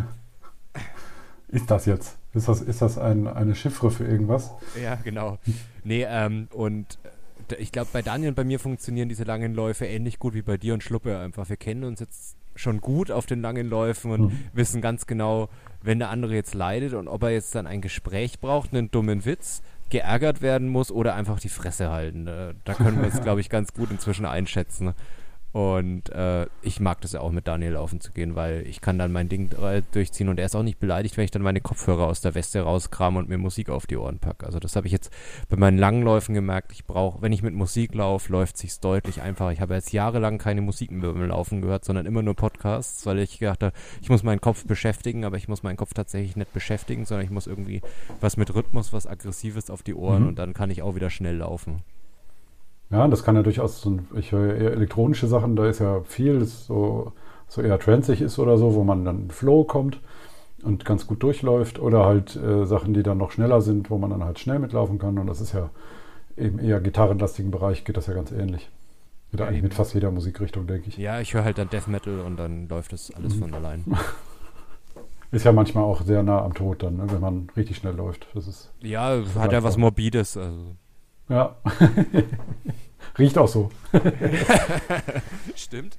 Ist das jetzt? Ist das eine Chiffre für irgendwas? Ja, genau. Nee, und ich glaube, bei Daniel und bei mir funktionieren diese langen Läufe ähnlich gut wie bei dir und Schluppe einfach. Wir kennen uns jetzt schon gut auf den langen Läufen und wissen ganz genau, wenn der andere jetzt leidet und ob er jetzt dann ein Gespräch braucht, einen dummen Witz, geärgert werden muss oder einfach die Fresse halten. Da können wir uns, glaube ich, ganz gut inzwischen einschätzen. Und ich mag das ja auch, mit Daniel laufen zu gehen, weil ich kann dann mein Ding durchziehen und er ist auch nicht beleidigt, wenn ich dann meine Kopfhörer aus der Weste rauskrame und mir Musik auf die Ohren packe. Also das habe ich jetzt bei meinen langen Läufen gemerkt. Wenn ich mit Musik laufe, läuft es sich deutlich einfacher. Ich habe jetzt jahrelang keine Musik mehr beim Laufen gehört, sondern immer nur Podcasts, weil ich gedacht habe, ich muss meinen Kopf beschäftigen, aber ich muss meinen Kopf tatsächlich nicht beschäftigen, sondern ich muss irgendwie was mit Rhythmus, was Aggressives auf die Ohren und dann kann ich auch wieder schnell laufen. Ja, das kann ja durchaus, ich höre eher elektronische Sachen, da ist ja viel, das so eher transig ist oder so, wo man dann in Flow kommt und ganz gut durchläuft oder halt Sachen, die dann noch schneller sind, wo man dann halt schnell mitlaufen kann und das ist ja im eher gitarrenlastigen Bereich geht das ja ganz ähnlich. Geht eigentlich mit fast jeder Musikrichtung, denke ich. Ja, ich höre halt dann Death Metal und dann läuft das alles von allein. Ist ja manchmal auch sehr nah am Tod dann, ne, wenn man richtig schnell läuft. Das ist ja, hat ja was Morbides, also. Ja, riecht auch so. Stimmt.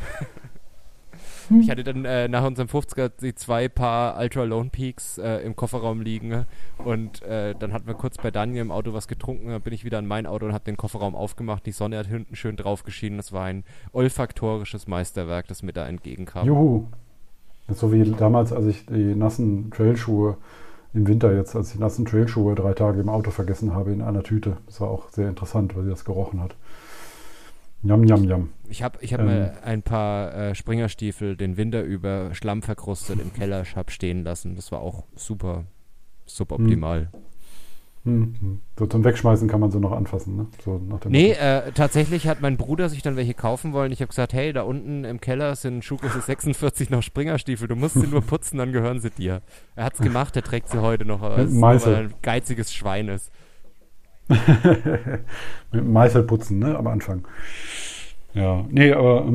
Ich hatte dann nach unserem 50er die 2 Paar Ultra Lone Peaks im Kofferraum liegen und dann hatten wir kurz bei Daniel im Auto was getrunken, dann bin ich wieder in mein Auto und habe den Kofferraum aufgemacht, die Sonne hat hinten schön drauf geschienen, das war ein olfaktorisches Meisterwerk, das mir da entgegenkam. Juhu. Das ist so wie damals, als ich die nassen Trailschuhe im Winter jetzt, als ich die nassen Trailschuhe 3 Tage im Auto vergessen habe in einer Tüte. Das war auch sehr interessant, weil sie das gerochen hat. Yum, yum, yum. Ich hab mal ein paar Springerstiefel den Winter über Schlamm verkrustet im Keller stehen lassen. Das war auch super suboptimal. So zum Wegschmeißen kann man so noch anfassen, ne? So nach dem tatsächlich hat mein Bruder sich dann welche kaufen wollen. Ich habe gesagt, hey, da unten im Keller sind Schuhgröße 46 noch Springerstiefel. Du musst sie nur putzen, dann gehören sie dir. Er hat's gemacht, er trägt sie heute noch, weil er ein geiziges Schwein ist. Mit dem Meißel putzen, ne? Am Anfang. Ja, nee, aber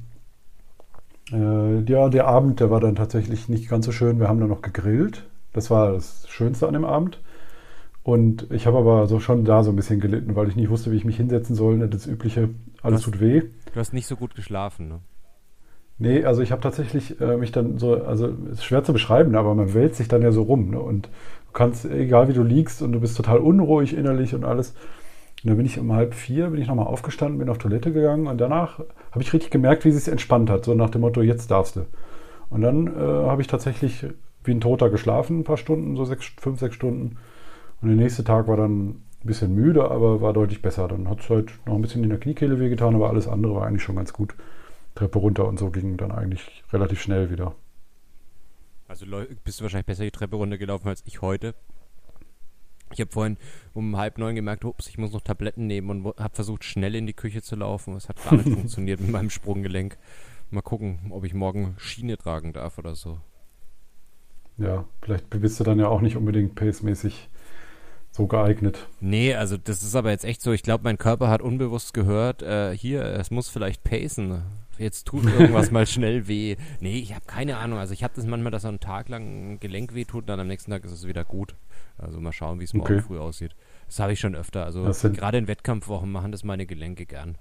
der Abend, der war dann tatsächlich nicht ganz so schön. Wir haben dann noch gegrillt. Das war das Schönste an dem Abend. Und ich habe aber so schon da so ein bisschen gelitten, weil ich nicht wusste, wie ich mich hinsetzen soll. Ne? Das übliche, alles tut weh. Du hast nicht so gut geschlafen, ne? Nee, also ich habe tatsächlich mich dann so, also ist schwer zu beschreiben, aber man wälzt sich dann ja so rum. Ne? Und du kannst, egal wie du liegst und du bist total unruhig innerlich und alles. Und dann bin ich um 3:30 bin ich nochmal aufgestanden, bin auf Toilette gegangen und danach habe ich richtig gemerkt, wie es sich entspannt hat. So nach dem Motto, jetzt darfst du. Und dann habe ich tatsächlich wie ein Toter geschlafen, ein paar Stunden, so 5, 6 Stunden. Und der nächste Tag war dann ein bisschen müde, aber war deutlich besser. Dann hat es halt noch ein bisschen in der Kniekehle wehgetan, aber alles andere war eigentlich schon ganz gut. Treppe runter und so ging dann eigentlich relativ schnell wieder. Also bist du wahrscheinlich besser die Treppe runtergelaufen als ich heute. Ich habe vorhin um 8:30 gemerkt, ups, ich muss noch Tabletten nehmen und habe versucht, schnell in die Küche zu laufen. Es hat gar nicht funktioniert mit meinem Sprunggelenk. Mal gucken, ob ich morgen Schiene tragen darf oder so. Ja, vielleicht bist du dann ja auch nicht unbedingt pacemäßig so geeignet. Nee, also das ist aber jetzt echt so, ich glaube, mein Körper hat unbewusst gehört, es muss vielleicht pacen. Jetzt tut irgendwas mal schnell weh. Nee, ich habe keine Ahnung. Also ich habe das manchmal, dass so einen Tag lang ein Gelenk weh tut und dann am nächsten Tag ist es wieder gut. Also mal schauen, wie es morgen früh aussieht. Das habe ich schon öfter. Also gerade in Wettkampfwochen machen das meine Gelenke gern.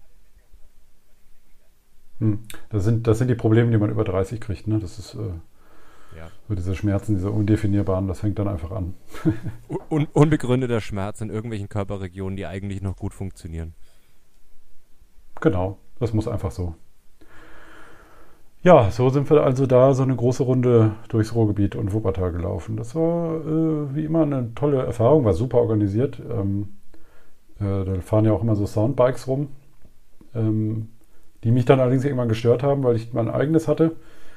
Das sind die Probleme, die man über 30 kriegt. Ne? Das ist so diese Schmerzen, diese undefinierbaren, das fängt dann einfach an. Unbegründeter Schmerz in irgendwelchen Körperregionen, die eigentlich noch gut funktionieren. Genau, das muss einfach so. Ja, so sind wir also da so eine große Runde durchs Ruhrgebiet und Wuppertal gelaufen. Das war wie immer eine tolle Erfahrung, war super organisiert. Da fahren ja auch immer so Soundbikes rum, die mich dann allerdings irgendwann gestört haben, weil ich mein eigenes hatte.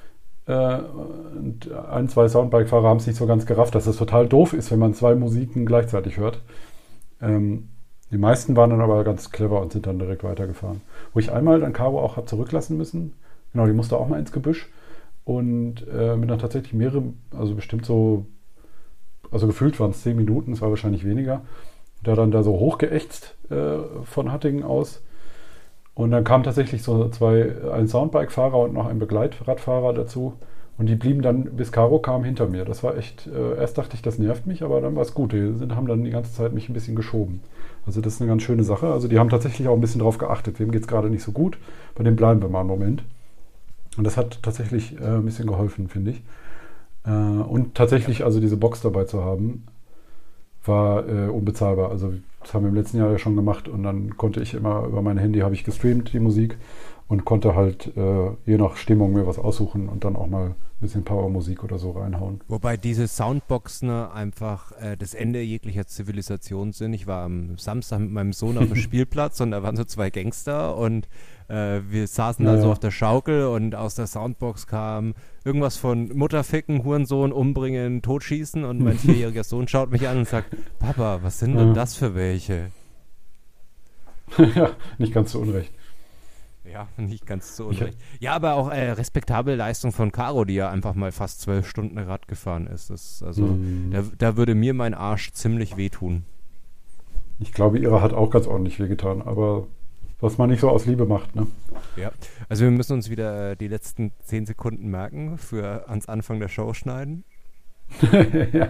Und 1, 2 Soundbike-Fahrer haben es nicht so ganz gerafft, dass es total doof ist, wenn man 2 Musiken gleichzeitig hört. Die meisten waren dann aber ganz clever und sind dann direkt weitergefahren. Wo ich einmal dann Caro auch habe zurücklassen müssen. Genau, die musste auch mal ins Gebüsch. Und mit dann tatsächlich also bestimmt so, also gefühlt waren es 10 Minuten, es war wahrscheinlich weniger. Da dann da so hochgeächtzt von Hattingen aus. Und dann kamen tatsächlich so ein Soundbike-Fahrer und noch ein Begleitradfahrer dazu. Und die blieben dann, bis Caro kam, hinter mir. Das war echt, erst dachte ich, das nervt mich, aber dann war es gut. Die haben dann die ganze Zeit mich ein bisschen geschoben. Also das ist eine ganz schöne Sache. Also die haben tatsächlich auch ein bisschen drauf geachtet. Wem geht es gerade nicht so gut? Bei dem bleiben wir mal einen Moment. Und das hat tatsächlich ein bisschen geholfen, finde ich. Und tatsächlich, also diese Box dabei zu haben, war unbezahlbar. Also das haben wir im letzten Jahr ja schon gemacht und dann konnte ich immer über mein Handy habe ich gestreamt die Musik und konnte halt je nach Stimmung mir was aussuchen und dann auch mal ein bisschen Powermusik oder so reinhauen. Wobei diese Soundboxen einfach das Ende jeglicher Zivilisation sind. Ich war am Samstag mit meinem Sohn auf dem Spielplatz und da waren so 2 Gangster und wir saßen da so auf der Schaukel und aus der Soundbox kam irgendwas von Mutterficken, Hurensohn, umbringen, totschießen und mein 4-jähriger Sohn schaut mich an und sagt, Papa, was sind denn das für welche? Ja, nicht ganz so unrecht. Ja, nicht ganz so unrecht. Ja, aber auch respektable Leistung von Caro, die ja einfach mal fast 12 Stunden Rad gefahren ist. Da würde mir mein Arsch ziemlich wehtun. Ich glaube, ihre hat auch ganz ordentlich wehgetan, aber was man nicht so aus Liebe macht, ne? Ja, also wir müssen uns wieder die letzten 10 Sekunden merken für ans Anfang der Show schneiden. Ja.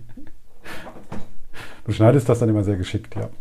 Du schneidest das dann immer sehr geschickt, ja.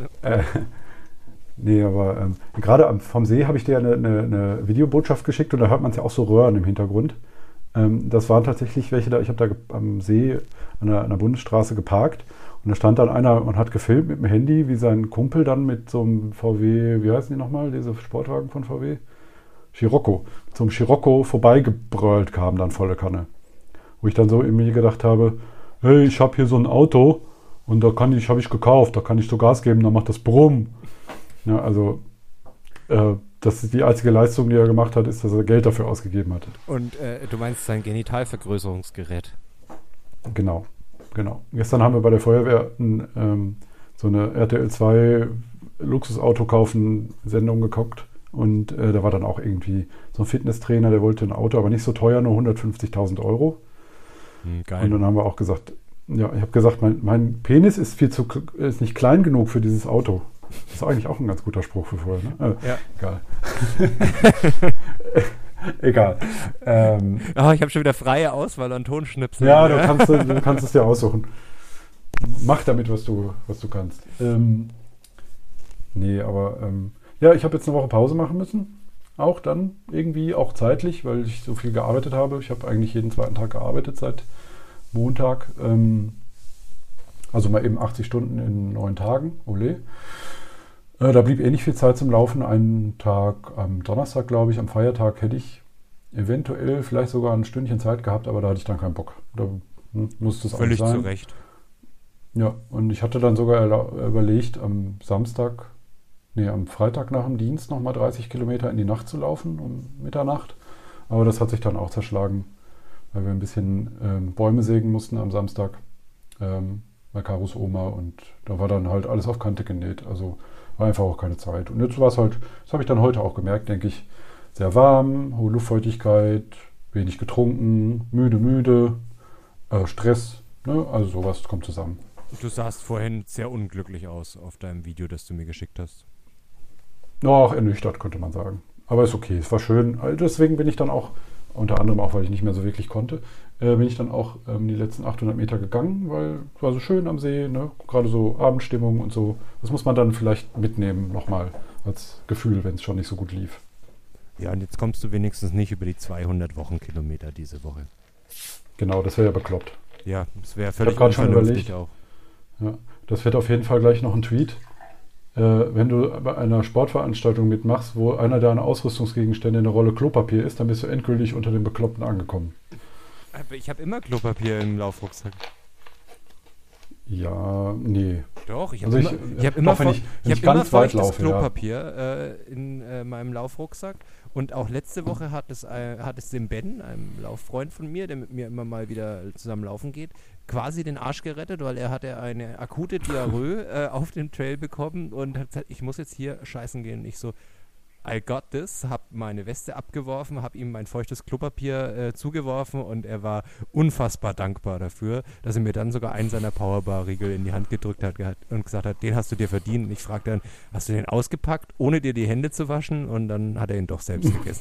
Nee, aber gerade vom See habe ich dir eine Videobotschaft geschickt und da hört man es ja auch so Röhren im Hintergrund. Das waren tatsächlich welche da, ich habe da am See an der Bundesstraße geparkt und da stand dann einer und hat gefilmt mit dem Handy, wie sein Kumpel dann mit so einem VW, wie heißen die nochmal, diese Sportwagen von VW? Scirocco. Zum Scirocco vorbeigebrüllt kam dann volle Kanne. Wo ich dann so in mir gedacht habe, hey, ich habe hier so ein Auto und habe ich gekauft, da kann ich so Gas geben, dann macht das Brumm. Ja, also das ist die einzige Leistung, die er gemacht hat, ist, dass er Geld dafür ausgegeben hat. Und du meinst sein Genitalvergrößerungsgerät? Genau. Gestern haben wir bei der Feuerwehr so eine RTL 2 Luxusauto kaufen Sendung geguckt und da war dann auch irgendwie so ein Fitnesstrainer, der wollte ein Auto, aber nicht so teuer, nur 150.000 Euro. Geil. Und dann haben wir auch gesagt, ja, ich habe gesagt, mein Penis ist ist nicht klein genug für dieses Auto. Das ist eigentlich auch ein ganz guter Spruch für vorher, ne? Ja. Egal. Ich habe schon wieder freie Auswahl an Tonschnipseln. Ja, du kannst es dir aussuchen. mach damit, was du kannst. Nee, aber ja, ich habe jetzt eine Woche Pause machen müssen. Auch dann irgendwie, auch zeitlich, weil ich so viel gearbeitet habe. Ich habe eigentlich jeden zweiten Tag gearbeitet seit Montag. Also mal eben 80 Stunden in 9 Tagen. Ole. Da blieb eh nicht viel Zeit zum Laufen. Einen Tag am Donnerstag, glaube ich, am Feiertag hätte ich eventuell vielleicht sogar ein Stündchen Zeit gehabt, aber da hatte ich dann keinen Bock. Da musste es auch nicht sein. Völlig zu Recht. Ja, und ich hatte dann sogar überlegt, am Freitag nach dem Dienst nochmal 30 Kilometer in die Nacht zu laufen, um Mitternacht. Aber das hat sich dann auch zerschlagen, weil wir ein bisschen Bäume sägen mussten am Samstag bei Karos Oma und da war dann halt alles auf Kante genäht. Also war einfach auch keine Zeit. Und jetzt war es halt, das habe ich dann heute auch gemerkt, denke ich, sehr warm, hohe Luftfeuchtigkeit, wenig getrunken, müde, Stress, ne? Also sowas kommt zusammen. Du sahst vorhin sehr unglücklich aus auf deinem Video, das du mir geschickt hast. Noch ernüchtert, könnte man sagen. Aber ist okay, es war schön. Also deswegen bin ich dann auch, unter anderem auch, weil ich nicht mehr so wirklich konnte, bin ich dann auch die letzten 800 Meter gegangen, weil es war so schön am See, ne? Gerade so Abendstimmung und so. Das muss man dann vielleicht mitnehmen nochmal als Gefühl, wenn es schon nicht so gut lief. Ja, und jetzt kommst du wenigstens nicht über die 200 Wochenkilometer diese Woche. Genau, das wäre ja bekloppt. Ja, das wäre völlig grad schon unvernünftig überlegt. auch. Ja, das wird auf jeden Fall gleich noch ein Tweet. Wenn du bei einer Sportveranstaltung mitmachst, wo einer deiner Ausrüstungsgegenstände eine Rolle Klopapier ist, dann bist du endgültig unter den Bekloppten angekommen. Aber ich habe immer Klopapier im Laufrucksack. Ja, nee. Doch, ich Also habe immer, auch wenn ich feuchtes ganz weit laufe, ja. Klopapier in meinem Laufrucksack. Und auch letzte Woche hat es dem Ben, einem Lauffreund von mir, der mit mir immer mal wieder zusammen laufen geht, quasi den Arsch gerettet, weil er hatte eine akute Diarrhoe auf dem Trail bekommen und hat gesagt, ich muss jetzt hier scheißen gehen. Und ich so, I got this, hab meine Weste abgeworfen, hab ihm mein feuchtes Klopapier zugeworfen und er war unfassbar dankbar dafür, dass er mir dann sogar einen seiner Powerbar-Riegel in die Hand gedrückt hat und gesagt hat, den hast du dir verdient. Und ich fragte dann, hast du den ausgepackt, ohne dir die Hände zu waschen? Und dann hat er ihn doch selbst gegessen.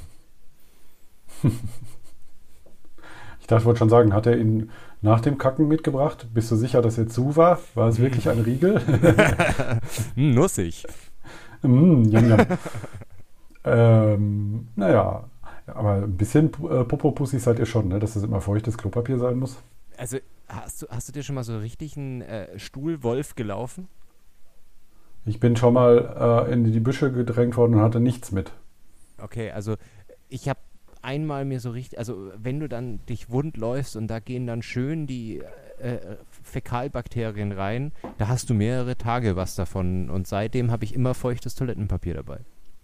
Ich wollte schon sagen, hat er ihn nach dem Kacken mitgebracht? Bist du sicher, dass er zu war? War es wirklich ein Riegel? Nussig. Yum, yum. Naja, aber ein bisschen Popo-Pussy seid ihr schon, ne? Dass das immer feuchtes Klopapier sein muss. Also, hast du dir schon mal so richtig einen Stuhlwolf gelaufen? Ich bin schon mal in die Büsche gedrängt worden und hatte nichts mit. Okay, also ich habe einmal mir so richtig, also wenn du dann dich wund läufst und da gehen dann schön die Fäkalbakterien rein, da hast du mehrere Tage was davon und seitdem habe ich immer feuchtes Toilettenpapier dabei.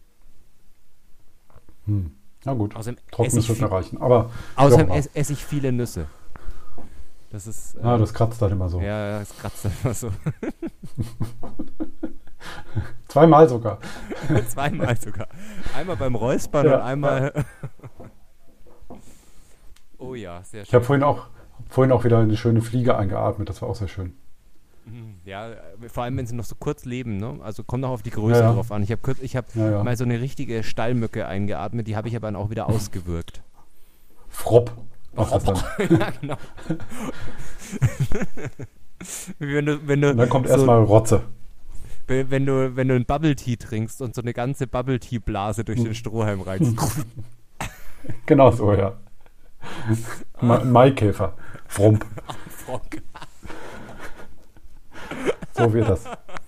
Na gut, Außerdem trockenes wird mir reichen. Aber außerdem esse ich viele Nüsse. Das ist... das kratzt dann immer so. Ja, das kratzt dann immer so. Zweimal sogar. Zweimal sogar. Einmal beim Räuspern und einmal... Oh ja, sehr schön. Ich habe vorhin auch wieder eine schöne Fliege eingeatmet. Das war auch sehr schön. Ja, vor allem, wenn sie noch so kurz leben, ne? Also kommt noch auf die Größe drauf an. Ich habe mal so eine richtige Stallmücke eingeatmet, die habe ich aber dann auch wieder ausgewürgt. Fropp. Ja, genau. wenn du und dann kommt erstmal Rotze. Wenn du einen Bubble Tea trinkst und so eine ganze Bubble Tea Blase durch den Strohhalm reizt. Genau so, ja. Maikäfer. Frump. So wird das.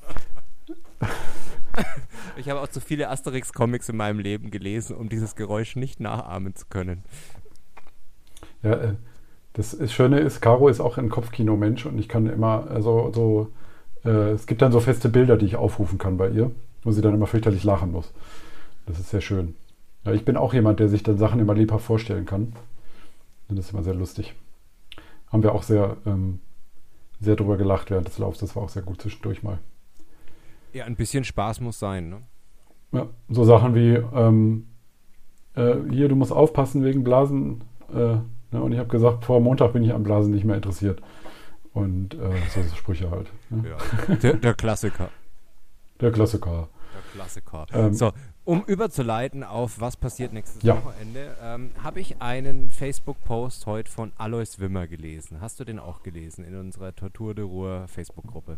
Ich habe auch zu viele Asterix-Comics in meinem Leben gelesen, um dieses Geräusch nicht nachahmen zu können. Ja, das Schöne ist, Caro ist auch ein Kopfkino-Mensch und ich kann immer, es gibt dann so feste Bilder, die ich aufrufen kann bei ihr, wo sie dann immer fürchterlich lachen muss. Das ist sehr schön. Ja, ich bin auch jemand, der sich dann Sachen immer lebhaft vorstellen kann. Und das ist immer sehr lustig. Haben wir auch sehr drüber gelacht während des Laufs. Das war auch sehr gut zwischendurch mal. Ja, ein bisschen Spaß muss sein, ne? Ja, so Sachen wie, hier, du musst aufpassen wegen Blasen. Ne? Und ich habe gesagt, vor Montag bin ich an Blasen nicht mehr interessiert. Und so Sprüche halt. Ne? Ja, der Klassiker. Der Klassiker. Der Klassiker. Ähm, So, um überzuleiten auf was passiert nächstes Ja. Wochenende, habe ich einen Facebook-Post heute von Alois Wimmer gelesen. Hast du den auch gelesen in unserer Tortur de Ruhr Facebook-Gruppe?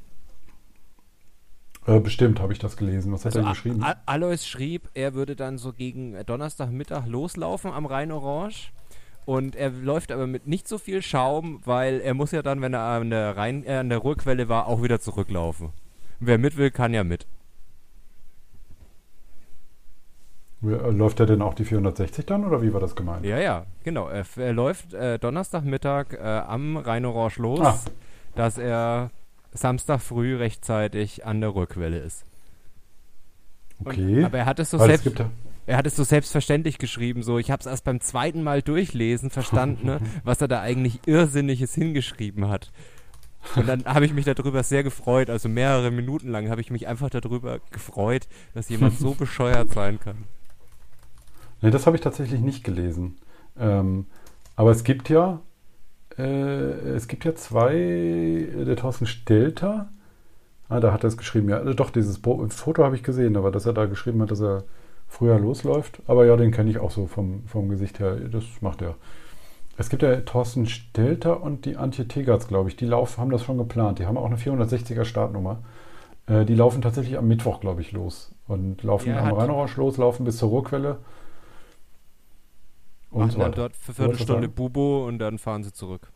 Bestimmt habe ich das gelesen. Was hat er denn geschrieben? Alois schrieb, er würde dann so gegen Donnerstagmittag loslaufen am Rhein-Orange. Und er läuft aber mit nicht so viel Schaum, weil er muss ja dann, wenn er an der Ruhrquelle war, auch wieder zurücklaufen. Wer mit will, kann ja mit. Läuft er denn auch die 460 dann oder wie war das gemeint? Ja, genau. Er läuft Donnerstagmittag am Rhein-Orange los, Ah. dass er Samstag früh rechtzeitig an der Ruhrquelle ist. Okay. Aber er hat es so Weil es gibt ja, selbstverständlich geschrieben, so. Ich habe es erst beim zweiten Mal durchlesen verstanden, ne, was er da eigentlich Irrsinniges hingeschrieben hat. Und dann habe ich mich darüber sehr gefreut, also mehrere Minuten lang habe ich mich einfach darüber gefreut, dass jemand so bescheuert sein kann. nee, das habe ich tatsächlich nicht gelesen. Aber es gibt ja zwei, der Thorsten Stelter, da hat er es geschrieben, ja, doch, dieses Foto habe ich gesehen, aber dass er da geschrieben hat, dass er früher losläuft. Aber ja, den kenne ich auch so vom Gesicht her, das macht er. Es gibt ja Thorsten Stelter und die Antje Tegerts, glaube ich, haben das schon geplant. Die haben auch eine 460er Startnummer. Die laufen tatsächlich am Mittwoch, glaube ich, los. Und laufen am Rhein-Orange los, laufen bis zur Ruhrquelle. Und Machen so dann weiter. dort für Viertelstunde Bubo und dann fahren sie zurück.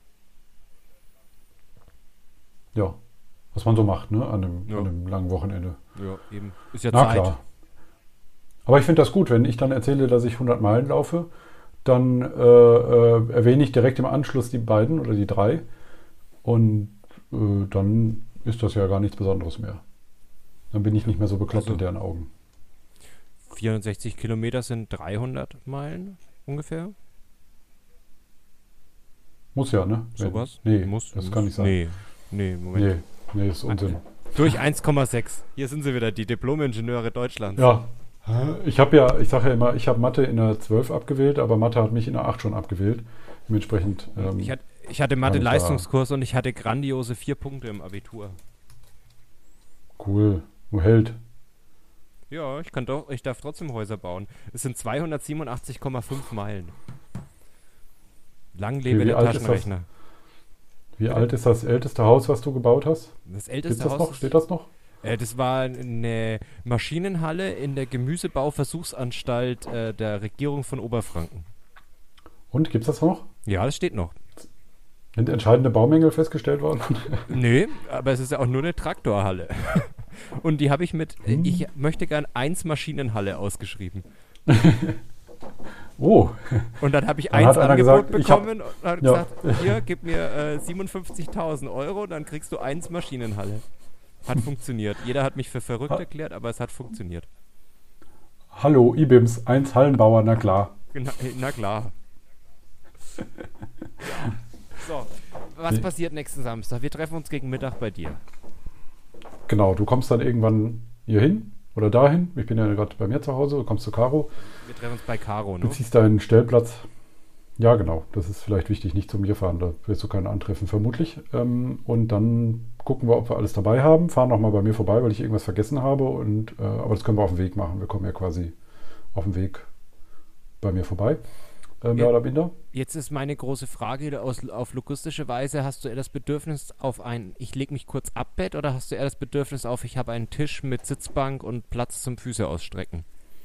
Ja, was man so macht, ne, an einem langen Wochenende. Ja, eben. Ist ja Na Zeit. klar. Aber ich finde das gut, wenn ich dann erzähle, dass ich 100 Meilen laufe, dann erwähne ich direkt im Anschluss die beiden oder die drei und dann ist das ja gar nichts Besonderes mehr. Dann bin ich nicht mehr so bekloppt Also- in deren Augen. 64 Kilometer sind 300 Meilen ungefähr. Muss ja, ne? Sowas? Nee, Muss, das kann nicht sein. Nee, Moment. Nee, ist Unsinn. Durch 1,6. Hier sind sie wieder, die Diplom-Ingenieure Deutschlands. Ja, ich sage ja immer, ich habe Mathe in der 12 abgewählt, aber Mathe hat mich in der 8 schon abgewählt. Dementsprechend. Ich hatte Mathe-Leistungskurs und ich hatte grandiose 4 Punkte im Abitur. Cool. Wo hält? Ja, ich darf trotzdem Häuser bauen. Es sind 287,5 Meilen. Lang lebe Wie der alt ist das? Taschenrechner. Wie alt ist das älteste Haus, was du gebaut hast? Das Gibt's älteste das Haus. noch? Steht das noch? Das war eine Maschinenhalle in der Gemüsebauversuchsanstalt der Regierung von Oberfranken. Und gibt es das noch? Ja, das steht noch. Sind entscheidende Baumängel festgestellt worden? Nö, aber es ist ja auch nur eine Traktorhalle. Und die habe ich ich möchte gern 1 Maschinenhalle ausgeschrieben. Oh, Und dann habe ich Dann 1 hat einer Angebot gesagt, bekommen und hat Ja. gesagt, hier, gib mir 57.000 €, dann kriegst du 1 Maschinenhalle. Hat funktioniert. Jeder hat mich für verrückt erklärt, aber es hat funktioniert. hallo, IBIMS, 1 Hallenbauer, na klar. Na klar. So, was passiert nächsten Samstag? Wir treffen uns gegen Mittag bei dir. Genau, du kommst dann irgendwann hier hin oder dahin. Ich bin ja gerade bei mir zu Hause, du kommst zu Caro, Wir treffen uns bei Caro, ne? beziehst deinen Stellplatz. Ja, genau, das ist vielleicht wichtig, nicht zu mir fahren, da wirst du keinen antreffen, vermutlich. Und dann gucken wir, ob wir alles dabei haben, fahren nochmal bei mir vorbei, weil ich irgendwas vergessen habe. Aber das können wir auf dem Weg machen. Wir kommen ja quasi auf dem Weg bei mir vorbei. Mehr oder minder. Jetzt ist meine große Frage auf logistische Weise. Hast du eher das Bedürfnis auf ich lege mich kurz ab Bett oder hast du eher das Bedürfnis auf, ich habe einen Tisch mit Sitzbank und Platz zum Füße ausstrecken?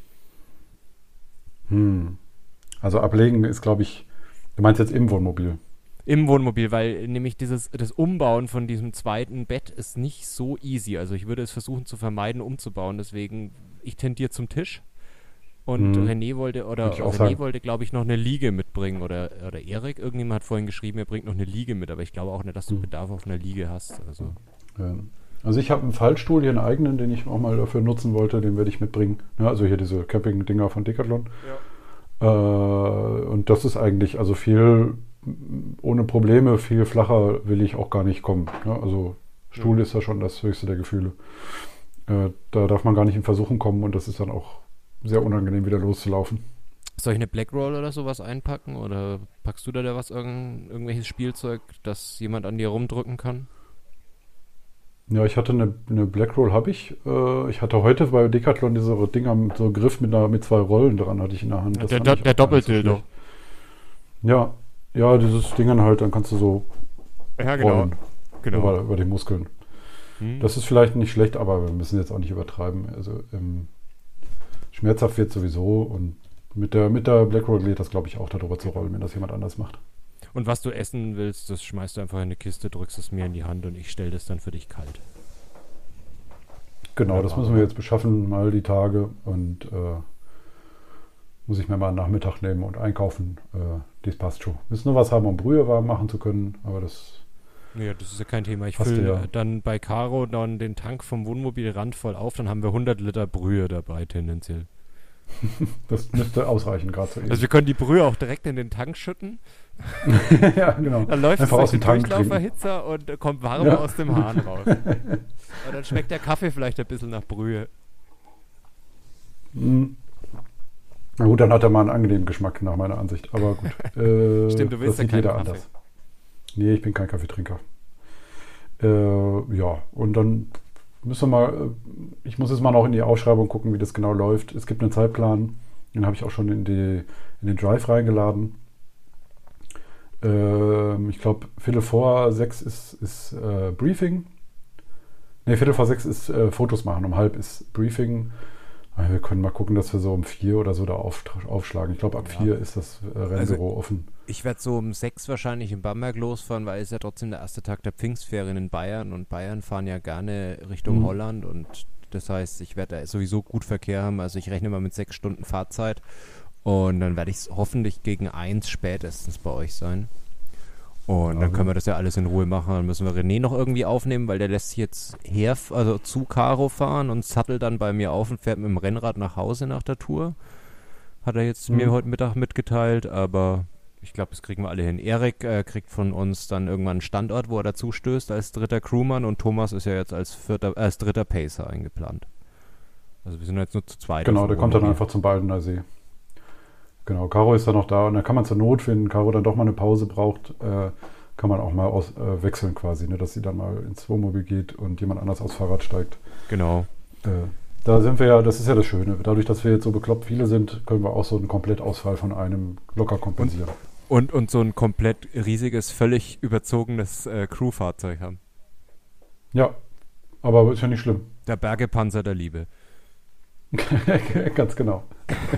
Also ablegen ist, glaube ich, du meinst jetzt im Wohnmobil. Im Wohnmobil, weil nämlich das Umbauen von diesem zweiten Bett ist nicht so easy. Also ich würde es versuchen zu vermeiden, umzubauen. Deswegen, ich tendiere zum Tisch. Und René wollte, glaube ich, noch eine Liege mitbringen. Oder Erik, irgendjemand hat vorhin geschrieben, er bringt noch eine Liege mit. Aber ich glaube auch nicht, dass du Bedarf auf einer Liege hast. Also ich habe einen Fallstuhl, hier einen eigenen, den ich auch mal dafür nutzen wollte. Den werde ich mitbringen. Ja, also hier diese Camping-Dinger von Decathlon. Ja. Und das ist eigentlich, also viel ohne Probleme, viel flacher will ich auch gar nicht kommen. Ja, also Stuhl ist ja schon das höchste der Gefühle. Da darf man gar nicht in Versuchung kommen und das ist dann auch sehr unangenehm, wieder loszulaufen. Soll ich eine Blackroll oder sowas einpacken? Oder packst du da was, irgendwelches Spielzeug, das jemand an dir rumdrücken kann? Ja, ich hatte eine Blackroll, habe ich. Ich hatte heute bei Decathlon diese Dinger, so einen Griff mit zwei Rollen dran, hatte ich in der Hand. Das fand ich Der auch gar nicht so Doppeldildo. schlecht. Ja, ja, dieses Ding dann halt, dann kannst du so Ja, genau. rollen Genau. über die Muskeln. Hm. Das ist vielleicht nicht schlecht, aber wir müssen jetzt auch nicht übertreiben. Also schmerzhaft wird sowieso und mit der Blackroll geht das, glaube ich, auch darüber zu rollen, wenn das jemand anders macht. Und was du essen willst, das schmeißt du einfach in eine Kiste, drückst es mir in die Hand und ich stelle das dann für dich kalt. Genau, Ja, das aber- müssen wir jetzt beschaffen, mal die Tage und muss ich mir mal einen Nachmittag nehmen und einkaufen. Das passt schon. Müssen nur was haben, um Brühe warm machen zu können, aber das Ja, das ist ja kein Thema. Ich Hast du fülle ja. dann bei Caro dann den Tank vom Wohnmobil randvoll auf, dann haben wir 100 Liter Brühe dabei tendenziell. müsste ausreichen, gerade so eben. Also wir können die Brühe auch direkt in den Tank schütten. Ja, genau. Dann läuft Einfach es aus durch dem den Tank Durchlauferhitzer und kommt warm Ja. aus dem Hahn raus. Und dann schmeckt der Kaffee vielleicht ein bisschen nach Brühe. Mhm. Na gut, dann hat er mal einen angenehmen Geschmack, nach meiner Ansicht. Aber gut. Stimmt, du willst das ja sieht keinen jeder Kaffee. anders. Nee, ich bin kein Kaffeetrinker. Ja, und dann müssen wir mal, ich muss jetzt mal noch in die Ausschreibung gucken, wie das genau läuft. Es gibt einen Zeitplan, den habe ich auch schon in den Drive reingeladen. Ich glaube, 5:45 ist Briefing. Ne, 5:45 ist Fotos machen, um 5 ist Briefing. Wir können mal gucken, dass wir so um 4 oder so da aufschlagen. Ich glaube, ab Ja. 4 ist das Rennbüro offen. Ich werde so um 6 wahrscheinlich in Bamberg losfahren, weil es ja trotzdem der erste Tag der Pfingstferien in Bayern und Bayern fahren ja gerne Richtung Holland und das heißt, ich werde da sowieso gut Verkehr haben, also ich rechne mal mit 6 Stunden Fahrzeit und dann werde ich hoffentlich gegen 1 spätestens bei euch sein. Und dann können wir das ja alles in Ruhe machen. Dann müssen wir René noch irgendwie aufnehmen, weil der lässt sich jetzt also zu Caro fahren und sattelt dann bei mir auf und fährt mit dem Rennrad nach Hause nach der Tour. Hat er jetzt mir heute Mittag mitgeteilt, aber ich glaube, das kriegen wir alle hin. Erik kriegt von uns dann irgendwann einen Standort, wo er dazu stößt als dritter Crewmann und Thomas ist ja jetzt als dritter Pacer eingeplant. Also wir sind jetzt nur zu zweit. Genau, auf dem der kommt dann Wohnmobil. einfach zum Baldener See. Genau, Caro ist dann noch da und dann kann man zur Not, wenn Caro dann doch mal eine Pause braucht, kann man auch mal wechseln quasi, ne, dass sie dann mal ins Wohnmobil geht und jemand anders aufs Fahrrad steigt. Genau. Da sind wir ja, das ist ja das Schöne. Dadurch, dass wir jetzt so bekloppt viele sind, können wir auch so einen Komplettausfall von einem locker kompensieren. Und so ein komplett riesiges, völlig überzogenes Crewfahrzeug haben. Ja, aber ist ja nicht schlimm. Der Bergepanzer der Liebe. Ganz genau.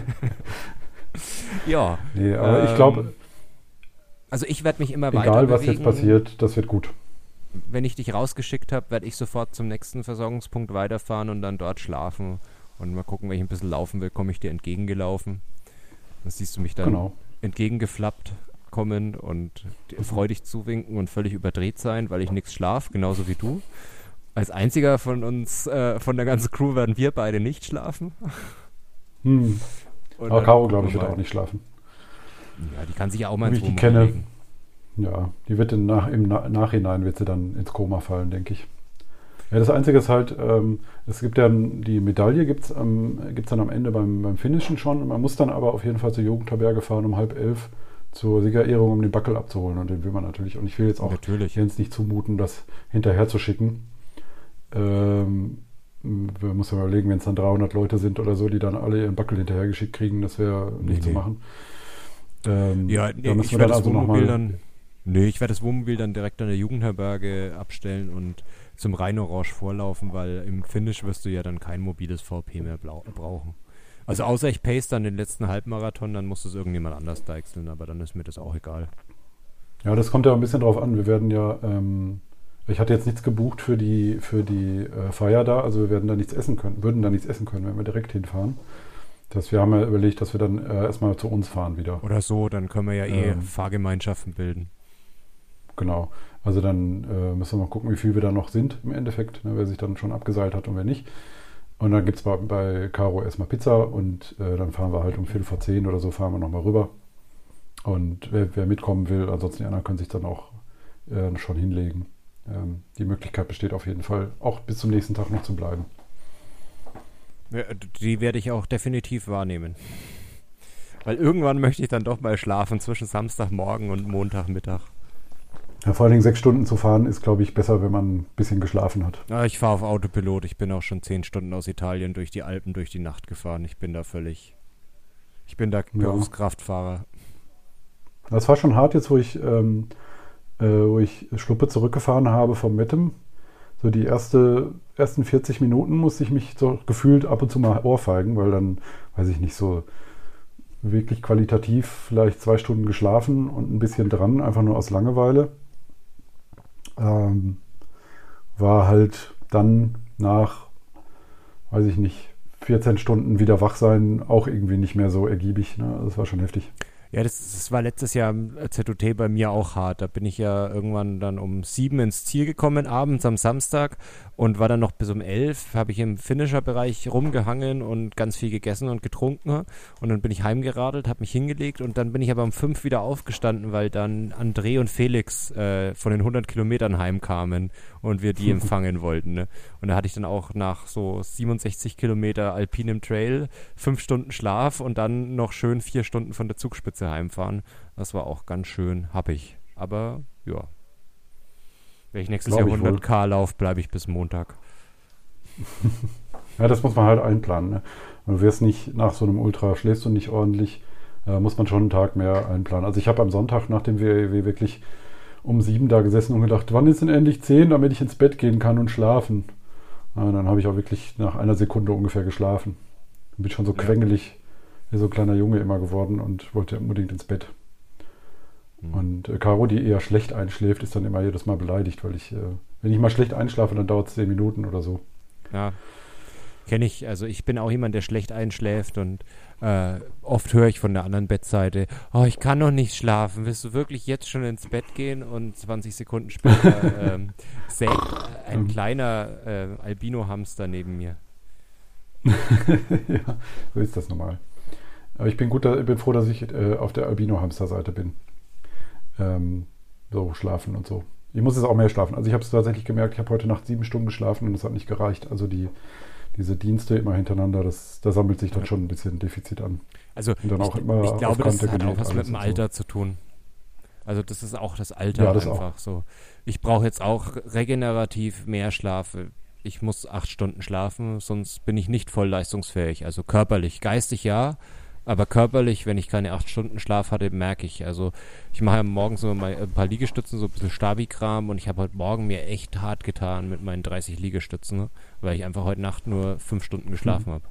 Ja. Nee, aber ich glaube, Also ich werde mich immer weiter egal was bewegen. jetzt passiert, das wird gut. Wenn ich dich rausgeschickt habe, werde ich sofort zum nächsten Versorgungspunkt weiterfahren und dann dort schlafen. Und mal gucken, wenn ich ein bisschen laufen will, komme ich dir entgegengelaufen. Dann siehst du mich dann Genau. entgegengeflappt kommen und dir freudig zuwinken und völlig überdreht sein, weil ich nichts schlaf, genauso wie du. Als einziger von uns, von der ganzen Crew, werden wir beide nicht schlafen. Und Aber dann Caro, gucken glaube ich, wir wird mal. auch nicht schlafen. Ja, die kann sich ja auch mal Wie ins ich die Wohnmobil kenne. legen. Ja, die wird im Nachhinein wird sie dann ins Koma fallen, denke ich. Ja, das Einzige ist halt, es gibt ja die Medaille, gibt's dann am Ende beim Finishen schon. Man muss dann aber auf jeden Fall zur Jugendherberge fahren um 10:30 zur Siegerehrung, um den Backel abzuholen. Und den will man natürlich. Und ich will jetzt auch Natürlich. Jens nicht zumuten, das hinterher zu schicken. Wir müssen ja überlegen, wenn es dann 300 Leute sind oder so, die dann alle ihren Backel hinterhergeschickt kriegen, das wäre nicht zu Nee. machen. Ja, da müssen ich wir werde dann das also noch Wohnmobil mal. dann. Nee, ich werde das Wohnmobil dann direkt an der Jugendherberge abstellen und zum Rhein-Orange vorlaufen, weil im Finish wirst du ja dann kein mobiles VP mehr brauchen. Also außer ich pace dann den letzten Halbmarathon, dann muss es irgendjemand anders deichseln, aber dann ist mir das auch egal. Ja, das kommt ja ein bisschen drauf an. Wir werden ja, ich hatte jetzt nichts gebucht für die Feier da, also wir werden da nichts essen können, würden da nichts essen können, wenn wir direkt hinfahren. Wir haben ja überlegt, dass wir dann erstmal zu uns fahren wieder. Oder so, dann können wir ja Fahrgemeinschaften bilden. Genau. Also dann müssen wir mal gucken, wie viel wir da noch sind im Endeffekt, ne, wer sich dann schon abgeseilt hat und wer nicht. Und dann gibt es bei Caro erstmal Pizza und dann fahren wir halt um 10:45 oder so, fahren wir nochmal rüber. Und wer mitkommen will, ansonsten die anderen können sich dann auch schon hinlegen. Die Möglichkeit besteht auf jeden Fall, auch bis zum nächsten Tag noch zu bleiben. Ja, die werde ich auch definitiv wahrnehmen. Weil irgendwann möchte ich dann doch mal schlafen zwischen Samstagmorgen und Montagmittag. Ja, vor allen Dingen 6 Stunden zu fahren ist, glaube ich, besser, wenn man ein bisschen geschlafen hat. Ja, ich fahre auf Autopilot. Ich bin auch schon 10 Stunden aus Italien durch die Alpen durch die Nacht gefahren. Ich bin da Berufskraftfahrer. Das war schon hart jetzt, wo ich Schluppe zurückgefahren habe vom Mettem. So die ersten 40 Minuten musste ich mich so gefühlt ab und zu mal ohrfeigen, weil dann, weiß ich nicht, so wirklich qualitativ vielleicht 2 Stunden geschlafen und ein bisschen dran, einfach nur aus Langeweile. War halt dann nach, weiß ich nicht, 14 Stunden wieder wach sein, auch irgendwie nicht mehr so ergiebig. Ne? Das war schon heftig. Ja, das war letztes Jahr im ZUT bei mir auch hart. Da bin ich ja irgendwann dann um 7 ins Ziel gekommen, abends am Samstag und war dann noch bis um 11, habe ich im Finisher-Bereich rumgehangen und ganz viel gegessen und getrunken und dann bin ich heimgeradelt, habe mich hingelegt und dann bin ich aber um 5 wieder aufgestanden, weil dann André und Felix von den 100 Kilometern heimkamen und wir die empfangen wollten. Ne? Und da hatte ich dann auch nach so 67 Kilometer alpinem Trail 5 Stunden Schlaf und dann noch schön 4 Stunden von der Zugspitze heimfahren. Das war auch ganz schön happig. Aber ja, wenn ich nächstes Jahr 100k laufe, bleibe ich bis Montag. Ja, das muss man halt einplanen. Ne? Du wirst nicht nach so einem Ultra, schläfst du nicht ordentlich, muss man schon einen Tag mehr einplanen. Also ich habe am Sonntag, nachdem wir wirklich um 7 da gesessen und gedacht, wann ist denn endlich 10, damit ich ins Bett gehen kann und schlafen. Ja, dann habe ich auch wirklich nach einer Sekunde ungefähr geschlafen. Bin schon so quengelig wie so ein kleiner Junge immer geworden und wollte unbedingt ins Bett. Und Caro, die eher schlecht einschläft, ist dann immer jedes Mal beleidigt, weil wenn ich mal schlecht einschlafe, dann dauert es 10 Minuten oder so. Ja, kenne ich. Also ich bin auch jemand, der schlecht einschläft und oft höre ich von der anderen Bettseite, oh, ich kann noch nicht schlafen, willst du wirklich jetzt schon ins Bett gehen? Und 20 Sekunden später sägt ein kleiner Albino-Hamster neben mir. Ja, so ist das normal. Aber ich bin froh, dass ich auf der Albino-Hamster-Seite bin. So schlafen und so. Ich muss jetzt auch mehr schlafen. Also ich habe es tatsächlich gemerkt, ich habe heute Nacht 7 Stunden geschlafen und das hat nicht gereicht. Also diese Dienste immer hintereinander, da sammelt sich dann schon ein bisschen Defizit an. Also und dann ich glaube, das hat auch was mit dem Alter zu tun. Also das ist auch das Alter ja, das einfach auch. So. Ich brauche jetzt auch regenerativ mehr Schlaf. Ich muss 8 Stunden schlafen, sonst bin ich nicht voll leistungsfähig. Also körperlich, geistig ja, aber körperlich, wenn ich keine 8 Stunden Schlaf hatte, merke ich. Also ich mache ja morgens so mal ein paar Liegestützen, so ein bisschen Stabi-Kram und ich habe heute Morgen mir echt hart getan mit meinen 30 Liegestützen, ne? Weil ich einfach heute Nacht nur 5 Stunden geschlafen habe.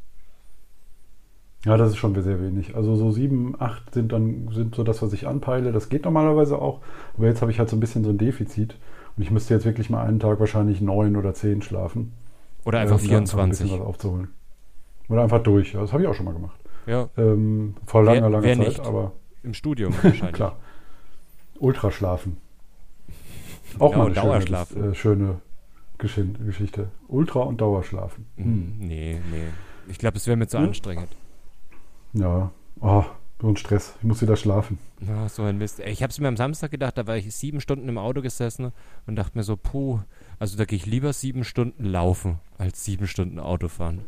Ja, das ist schon sehr wenig. Also so 7, 8 sind so das, was ich anpeile. Das geht normalerweise auch, aber jetzt habe ich halt so ein bisschen so ein Defizit und ich müsste jetzt wirklich mal einen Tag wahrscheinlich 9 oder 10 schlafen. Oder einfach 24. Ein bisschen was aufzuholen. Oder einfach durch. Ja, das habe ich auch schon mal gemacht. Ja. Vor langer Zeit, nicht? Aber im Studium wahrscheinlich. Klar. Ultraschlafen. Auch mal eine schöne Geschichte. Ultra- und Dauerschlafen. Nee. Ich glaube, es wäre mir zu anstrengend. Ja. Oh, so ein Stress. Ich muss wieder schlafen. Ja, so ein Mist. Ich habe es mir am Samstag gedacht, da war ich 7 Stunden im Auto gesessen und dachte mir so, also da gehe ich lieber 7 Stunden laufen, als 7 Stunden Auto fahren.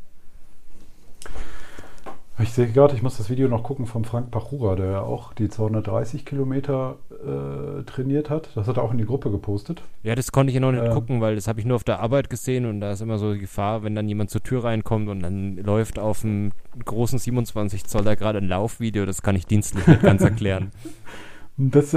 Ich sehe gerade, ich muss das Video noch gucken vom Frank Pachura, der ja auch die 230 Kilometer trainiert hat. Das hat er auch in die Gruppe gepostet. Ja, das konnte ich ja noch nicht gucken, weil das habe ich nur auf der Arbeit gesehen und da ist immer so die Gefahr, wenn dann jemand zur Tür reinkommt und dann läuft auf dem großen 27 Zoll da gerade ein Laufvideo, das kann ich dienstlich nicht ganz erklären. Das,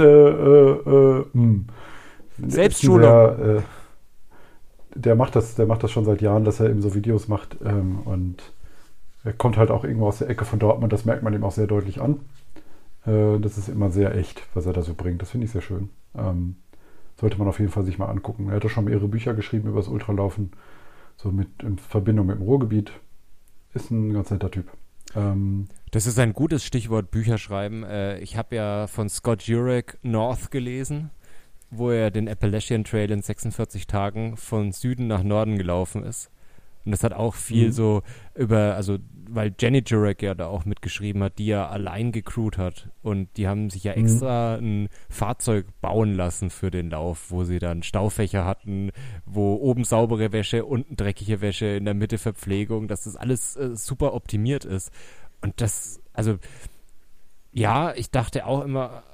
Selbstschulung. Der macht das schon seit Jahren, dass er eben so Videos macht und er kommt halt auch irgendwo aus der Ecke von Dortmund, das merkt man ihm auch sehr deutlich an. Das ist immer sehr echt, was er da so bringt. Das finde ich sehr schön. Sollte man auf jeden Fall sich mal angucken. Er hat auch schon mehrere Bücher geschrieben über das Ultralaufen, so in Verbindung mit dem Ruhrgebiet. Ist ein ganz netter Typ. Das ist ein gutes Stichwort, Bücher schreiben. Ich habe ja von Scott Jurek North gelesen, wo er den Appalachian Trail in 46 Tagen von Süden nach Norden gelaufen ist. Und das hat auch viel so weil Jenny Jurek ja da auch mitgeschrieben hat, die ja allein gecrewt hat. Und die haben sich ja extra ein Fahrzeug bauen lassen für den Lauf, wo sie dann Staufächer hatten, wo oben saubere Wäsche, unten dreckige Wäsche, in der Mitte Verpflegung, dass das alles super optimiert ist. Und das, also, ja, ich dachte auch immer,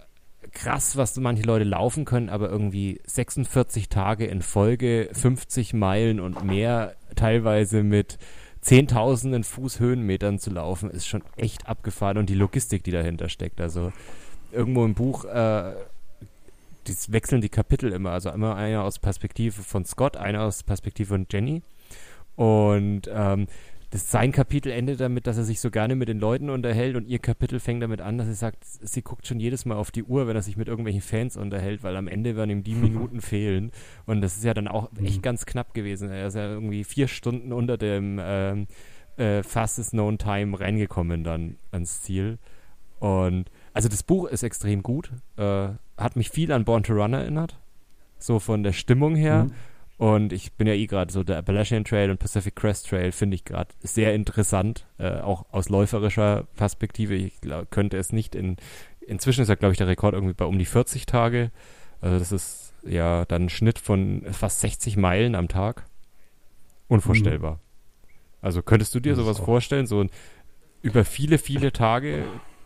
krass, was manche Leute laufen können, aber irgendwie 46 Tage in Folge, 50 Meilen und mehr, teilweise mit Zehntausenden Fußhöhenmetern zu laufen, ist schon echt abgefahren und die Logistik, die dahinter steckt. Also irgendwo im Buch, wechseln die Kapitel immer. Also immer einer aus Perspektive von Scott, einer aus Perspektive von Jenny. Und sein Kapitel endet damit, dass er sich so gerne mit den Leuten unterhält und ihr Kapitel fängt damit an, dass sie sagt, sie guckt schon jedes Mal auf die Uhr, wenn er sich mit irgendwelchen Fans unterhält, weil am Ende werden ihm die Minuten fehlen. Und das ist ja dann auch echt ganz knapp gewesen. Er ist ja irgendwie 4 Stunden unter dem fastest known time reingekommen dann ans Ziel. Und also das Buch ist extrem gut, hat mich viel an Born to Run erinnert, so von der Stimmung her. Und ich bin ja gerade so, der Appalachian Trail und Pacific Crest Trail finde ich gerade sehr interessant, auch aus läuferischer Perspektive. Ich könnte es nicht inzwischen ist ja, glaube ich, der Rekord irgendwie bei um die 40 Tage. Also das ist ja dann ein Schnitt von fast 60 Meilen am Tag. Unvorstellbar. Also könntest du dir sowas vorstellen, so über viele, viele Tage?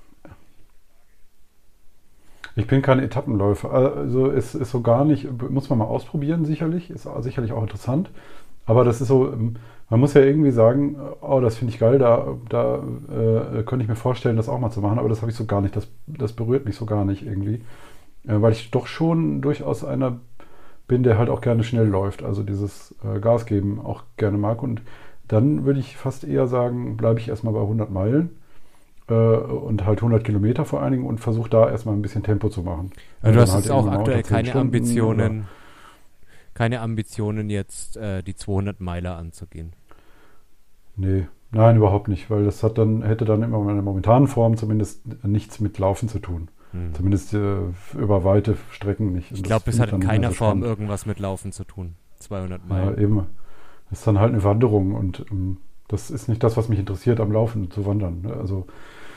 Ich bin kein Etappenläufer, also es ist so gar nicht, muss man mal ausprobieren sicherlich, ist sicherlich auch interessant, aber das ist so, man muss ja irgendwie sagen, oh, das finde ich geil, da könnte ich mir vorstellen, das auch mal zu machen, aber das habe ich so gar nicht, das berührt mich so gar nicht irgendwie, weil ich doch schon durchaus einer bin, der halt auch gerne schnell läuft, also dieses Gas geben auch gerne mag und dann würde ich fast eher sagen, bleibe ich erstmal bei 100 Meilen. Und halt 100 Kilometer vor allen Dingen und versuche da erstmal ein bisschen Tempo zu machen. Also du hast halt jetzt auch aktuell keine Ambitionen, jetzt die 200 Meiler anzugehen. Nee, nein, überhaupt nicht, weil das hätte dann immer in meiner momentanen Form zumindest nichts mit Laufen zu tun. Zumindest über weite Strecken nicht. Ich glaube, es hat in keiner Form irgendwas mit Laufen zu tun. 200 Meilen. Ja, eben. Das ist dann halt eine Wanderung und das ist nicht das, was mich interessiert, am Laufen zu wandern. Also,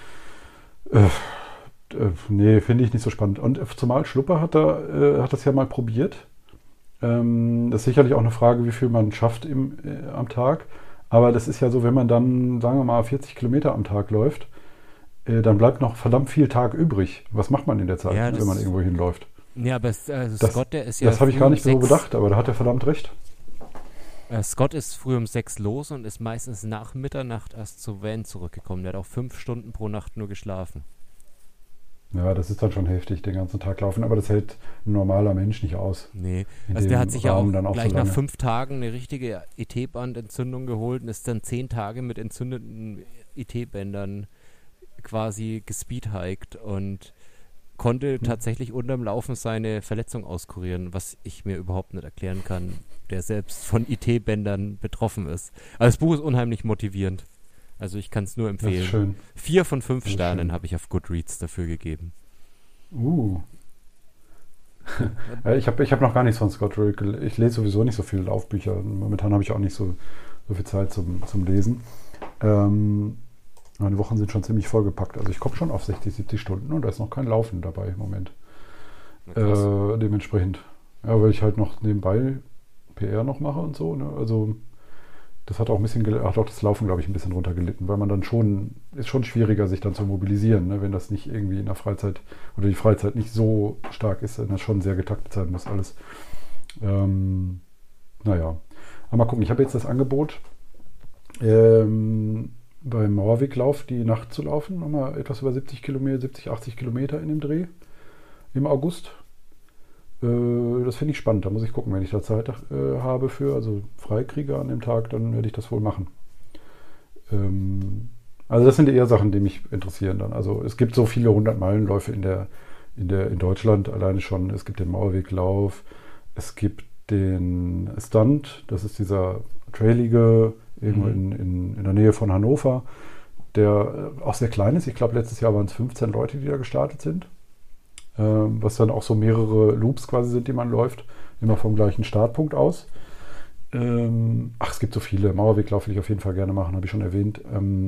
nee, finde ich nicht so spannend. Und zumal Schlupper hat das ja mal probiert. Das ist sicherlich auch eine Frage, wie viel man schafft am Tag. Aber das ist ja so, wenn man dann, sagen wir mal, 40 Kilometer am Tag läuft, dann bleibt noch verdammt viel Tag übrig. Was macht man in der Zeit, wenn man irgendwo hinläuft? Ja, aber Scott, der ist ja. Das habe ich gar nicht so bedacht, aber da hat er verdammt recht. Scott ist früh um 6 los und ist meistens nach Mitternacht erst zur Van zurückgekommen. Der hat auch 5 Stunden pro Nacht nur geschlafen. Ja, das ist dann schon heftig, den ganzen Tag laufen. Aber das hält ein normaler Mensch nicht aus. Nee, also der hat sich ja auch gleich nach 5 Tagen eine richtige IT-Bandentzündung geholt und ist dann 10 Tage mit entzündeten IT-Bändern quasi gespeedhiked und konnte tatsächlich unterm Laufen seine Verletzung auskurieren, was ich mir überhaupt nicht erklären kann, der selbst von IT-Bändern betroffen ist. Aber das Buch ist unheimlich motivierend. Also ich kann es nur empfehlen. Das ist schön. 4 von 5 Sternen habe ich auf Goodreads dafür gegeben. Ich hab noch gar nichts von Scott Rick. Ich lese sowieso nicht so viele Laufbücher. Momentan habe ich auch nicht so viel Zeit zum Lesen. Meine Wochen sind schon ziemlich vollgepackt. Also ich komme schon auf 60, 70 Stunden und da ist noch kein Laufen dabei im Moment. Dementsprechend. Ja, weil ich halt noch nebenbei PR noch mache und so. Ne? Also das hat auch das Laufen, glaube ich, ein bisschen runtergelitten, weil man dann ist schon schwieriger, sich dann zu mobilisieren, ne? Wenn das nicht irgendwie in der Freizeit oder die Freizeit nicht so stark ist, dann das schon sehr getaktet sein muss alles. Naja. Aber mal gucken, ich habe jetzt das Angebot, beim Mauerweglauf die Nacht zu laufen, nochmal etwas über 70, 80 Kilometer in dem Dreh im August. Das finde ich spannend, da muss ich gucken, wenn ich da Zeit habe also freikriege an dem Tag, dann werde ich das wohl machen. Also das sind eher Sachen, die mich interessieren dann. Also es gibt so viele 100-Meilen-Läufe in Deutschland alleine schon. Es gibt den Mauerweglauf, es gibt den Stunt, das ist dieser trailige irgendwo in der Nähe von Hannover, der auch sehr klein ist. Ich glaube, letztes Jahr waren es 15 Leute, die da gestartet sind. Was dann auch so mehrere Loops quasi sind, die man läuft, immer vom gleichen Startpunkt aus. Es gibt so viele. Mauerweglauf will ich auf jeden Fall gerne machen, habe ich schon erwähnt.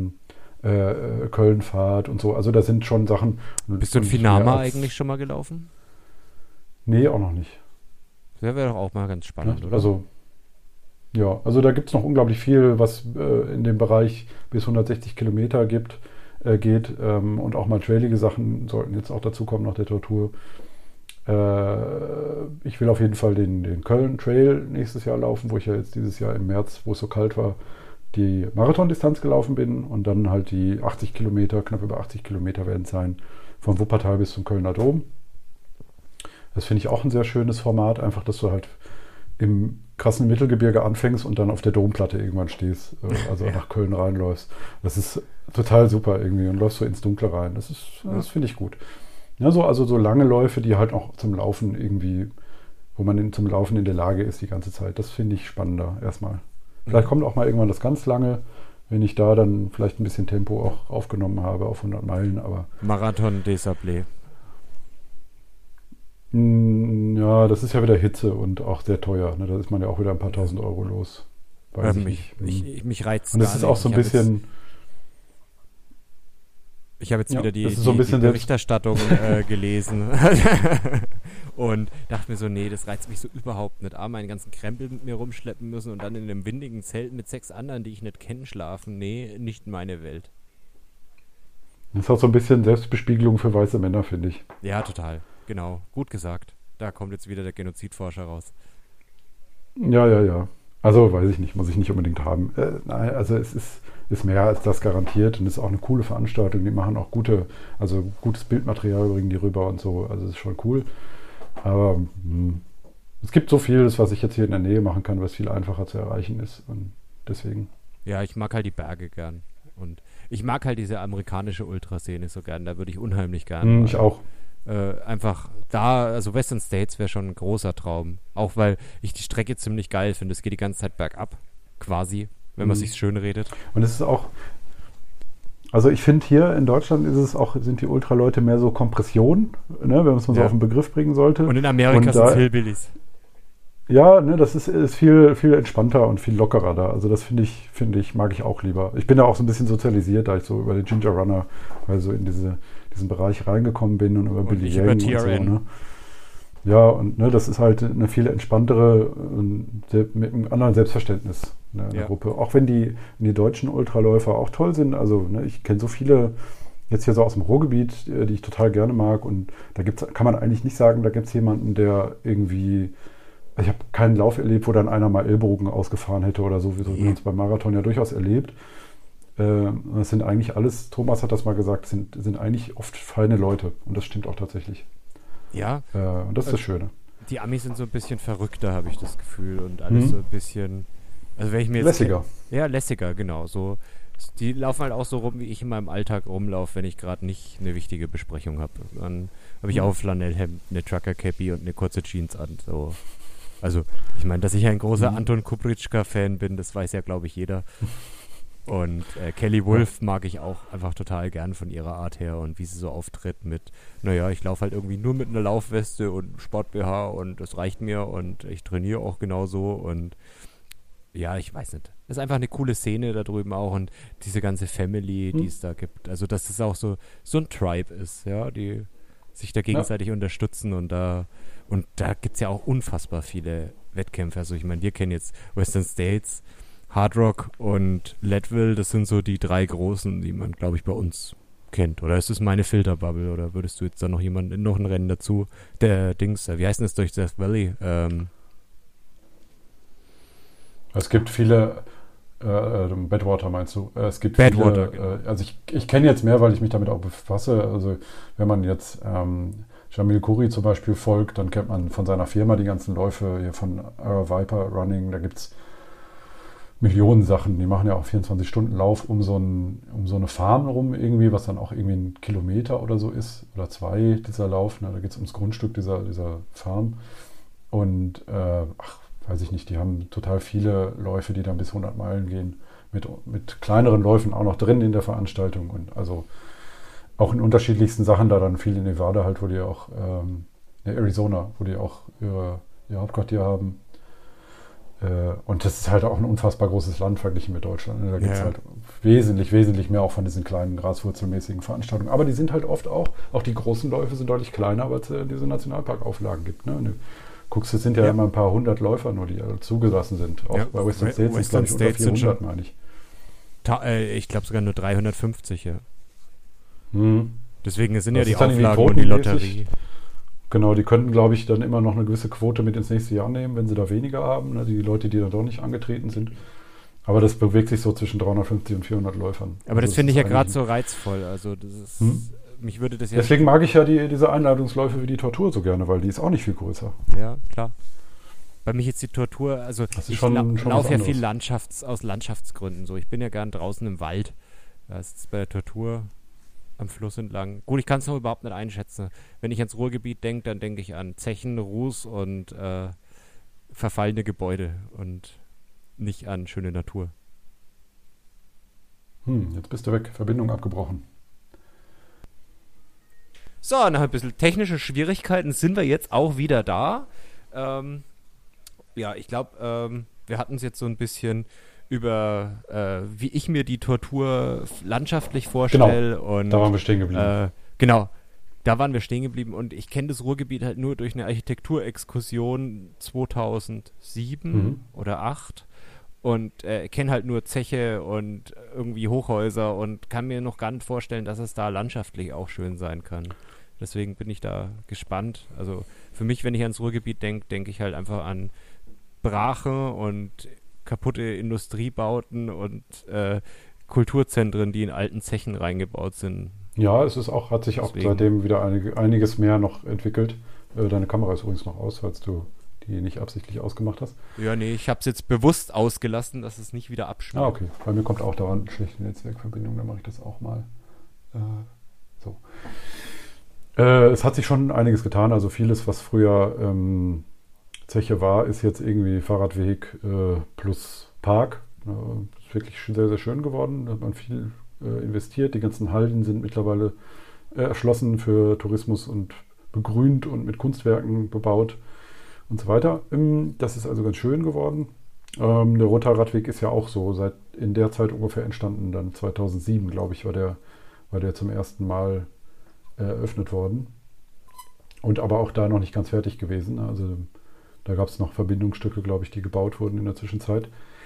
Kölnfahrt und so. Also da sind schon Sachen. Bist du in Finama eigentlich schon mal gelaufen? Nee, auch noch nicht. Das wäre doch auch mal ganz spannend, oder? Also da gibt es noch unglaublich viel, was in dem Bereich bis 160 Kilometer geht. Und auch mal trailige Sachen sollten jetzt auch dazu kommen nach der Tortur. Ich will auf jeden Fall den Köln Trail nächstes Jahr laufen, wo ich ja jetzt dieses Jahr im März, wo es so kalt war, die Marathondistanz gelaufen bin und dann halt die 80 Kilometer, knapp über 80 Kilometer werden es sein, von Wuppertal bis zum Kölner Dom. Das finde ich auch ein sehr schönes Format, einfach, dass du halt im krassen Mittelgebirge anfängst und dann auf der Domplatte irgendwann stehst, also nach Köln reinläufst. Das ist total super irgendwie und läufst so ins Dunkle rein. Das finde ich gut. Ja, also so lange Läufe, die halt auch zum Laufen irgendwie, wo man zum Laufen in der Lage ist die ganze Zeit. Das finde ich spannender erstmal. Vielleicht kommt auch mal irgendwann das ganz lange, wenn ich da dann vielleicht ein bisschen Tempo auch aufgenommen habe auf 100 Meilen. Aber Marathon des Sablés. Ja, das ist ja wieder Hitze und auch sehr teuer. Ne? Da ist man ja auch wieder ein paar tausend Euro los. Weiß ich nicht. Mich reizt und das ist auch so ein bisschen... Ich habe jetzt wieder die bisschen Berichterstattung gelesen und dachte mir so, nee, das reizt mich so überhaupt nicht. Meinen ganzen Krempel mit mir rumschleppen müssen und dann in einem windigen Zelt mit 6 anderen, die ich nicht kenne, schlafen. Nee, nicht meine Welt. Das ist auch so ein bisschen Selbstbespiegelung für weiße Männer, finde ich. Ja, total. Genau. Gut gesagt. Da kommt jetzt wieder der Genozidforscher raus. Ja. Also, weiß ich nicht, muss ich nicht unbedingt haben. Nein, also es ist mehr als das garantiert und ist auch eine coole Veranstaltung. Die machen auch gutes Bildmaterial, bringen die rüber und so. Also es ist schon cool. Aber es gibt so vieles, was ich jetzt hier in der Nähe machen kann, was viel einfacher zu erreichen ist. Und deswegen. Ja, ich mag halt die Berge gern. Und ich mag halt diese amerikanische Ultraszene so gern. Da würde ich unheimlich gern. Ich auch. Einfach da, also Western States wäre schon ein großer Traum. Auch weil ich die Strecke ziemlich geil finde. Es geht die ganze Zeit bergab, quasi, wenn man sich's schön redet. Und es ist auch, also ich finde hier in Deutschland sind die Ultraleute mehr so Kompression, ne, wenn man es mal so auf den Begriff bringen sollte. Und in Amerika sind es Hillbillies. Ja, ne, das ist viel, viel entspannter und viel lockerer da. Also das finde ich, mag ich auch lieber. Ich bin da auch so ein bisschen sozialisiert, da ich so über den Ginger Runner, also in diesen Bereich reingekommen bin und über Billy Yang und so. Ne? Ja, und ne, das ist halt eine viel entspanntere mit einem anderen Selbstverständnis in der Gruppe. Auch wenn die deutschen Ultraläufer auch toll sind. Also ne, ich kenne so viele jetzt hier so aus dem Ruhrgebiet, die ich total gerne mag. Und da kann man eigentlich nicht sagen, da gibt es jemanden, der irgendwie... Ich habe keinen Lauf erlebt, wo dann einer mal Ellbogen ausgefahren hätte oder so, wie man es beim Marathon ja durchaus erlebt. Das sind eigentlich alles, Thomas hat das mal gesagt, sind eigentlich oft feine Leute. Und das stimmt auch tatsächlich. Ja. Und das ist das Schöne. Die Amis sind so ein bisschen verrückter, habe ich das Gefühl. Und alles so ein bisschen, also wenn ich mir jetzt... Lässiger. Lässiger, genau. So, die laufen halt auch so rum, wie ich in meinem Alltag rumlaufe, wenn ich gerade nicht eine wichtige Besprechung habe. Dann habe ich auch ein Flanellhemd, eine Trucker-Cappy und eine kurze Jeans an, so... Also, ich meine, dass ich ein großer Anton Kupritschka-Fan bin, das weiß ja, glaube ich, jeder. Und Kelly Wolf mag ich auch einfach total gern von ihrer Art her und wie sie so auftritt mit, naja, ich laufe halt irgendwie nur mit einer Laufweste und Sport-BH und das reicht mir und ich trainiere auch genauso und ja, ich weiß nicht. Das ist einfach eine coole Szene da drüben auch und diese ganze Family, die es da gibt. Also, dass es auch so ein Tribe ist, ja, die sich da gegenseitig unterstützen und da gibt es ja auch unfassbar viele Wettkämpfe. Also ich meine, wir kennen jetzt Western States, Hard Rock und Leadville, das sind so die 3 großen, die man, glaube ich, bei uns kennt. Oder ist es meine Filterbubble? Oder würdest du jetzt da noch ein Rennen dazu? Der Dings, wie heißt denn das durch Death Valley? Es gibt viele, Badwater meinst du? Es gibt Badwater, viele, genau. Also ich kenne jetzt mehr, weil ich mich damit auch befasse. Also wenn man jetzt Jamil Khoury zum Beispiel folgt, dann kennt man von seiner Firma die ganzen Läufe hier von Our Viper Running. Da gibt es Millionen Sachen. Die machen ja auch 24-Stunden-Lauf um so eine Farm rum irgendwie, was dann auch irgendwie 1 Kilometer oder so ist. Oder 2 dieser Lauf. Ne? Da geht es ums Grundstück dieser Farm. Und weiß ich nicht, die haben total viele Läufe, die dann bis 100 Meilen gehen. Mit kleineren Läufen auch noch drin in der Veranstaltung. Und also auch in unterschiedlichsten Sachen, da dann viel in Nevada halt, wo die auch, Arizona, wo die auch ihr Hauptquartier haben. Und das ist halt auch ein unfassbar großes Land verglichen mit Deutschland. Da gibt es halt wesentlich mehr auch von diesen kleinen, graswurzelmäßigen Veranstaltungen. Aber die sind halt oft auch die großen Läufe sind deutlich kleiner, weil es diese Nationalparkauflagen gibt. Ne? Und du guckst, es sind ja immer ein paar 100 Läufer nur, die zugelassen sind. Auch bei Western States sind es, glaube ich, unter 400, meine ich. Ich glaube sogar nur 350, ja. Hm. Deswegen sind ja die Auflagen und die Lotterie. Genau, die könnten, glaube ich, dann immer noch eine gewisse Quote mit ins nächste Jahr nehmen, wenn sie da weniger haben, ne, die Leute, die da doch nicht angetreten sind. Aber das bewegt sich so zwischen 350 und 400 Läufern. Aber das finde ich ja gerade so reizvoll. Also das ist, mich würde das ja... Deswegen mag ich ja diese Einladungsläufe wie die Tortur so gerne, weil die ist auch nicht viel größer. Ja, klar. Bei mich jetzt die Tortur, also ich laufe ja viel aus Landschaftsgründen so. Ich bin ja gern draußen im Wald. Das ist bei der Tortur am Fluss entlang. Gut, ich kann es noch überhaupt nicht einschätzen. Wenn ich ans Ruhrgebiet denke, dann denke ich an Zechen, Ruß und verfallene Gebäude und nicht an schöne Natur. Jetzt bist du weg. Verbindung abgebrochen. So, nach ein bisschen technische Schwierigkeiten sind wir jetzt auch wieder da. Ja, ich glaube, wir hatten es jetzt so ein bisschen über, wie ich mir die Tortur landschaftlich vorstelle. Genau, und da waren wir stehen geblieben. Genau, da waren wir stehen geblieben. Und ich kenne das Ruhrgebiet halt nur durch eine Architekturexkursion 2007 oder 2008. Und kenne halt nur Zeche und irgendwie Hochhäuser und kann mir noch gar nicht vorstellen, dass es da landschaftlich auch schön sein kann. Deswegen bin ich da gespannt. Also für mich, wenn ich ans Ruhrgebiet denke, denke ich halt einfach an Brache und kaputte Industriebauten und Kulturzentren, die in alten Zechen reingebaut sind. Ja, es ist auch, hat sich auch seitdem wieder einiges mehr noch entwickelt. Deine Kamera ist übrigens noch aus, falls du die nicht absichtlich ausgemacht hast. Ja, nee, ich habe es jetzt bewusst ausgelassen, dass es nicht wieder abschmiert. Ah, okay. Bei mir kommt auch dauernd eine schlechte Netzwerkverbindung, dann mache ich das auch mal so. Es hat sich schon einiges getan, also vieles, was früher Zeche war, ist jetzt irgendwie Fahrradweg plus Park. Ist wirklich sehr, sehr schön geworden, da hat man viel investiert. Die ganzen Halden sind mittlerweile erschlossen für Tourismus und begrünt und mit Kunstwerken bebaut und so weiter. Das ist also ganz schön geworden. Der Roter Radweg ist ja auch so seit in der Zeit ungefähr entstanden. Dann 2007, glaube ich, war der zum ersten Mal eröffnet worden. Und aber auch da noch nicht ganz fertig gewesen. Also da gab es noch Verbindungsstücke, glaube ich, die gebaut wurden in der Zwischenzeit.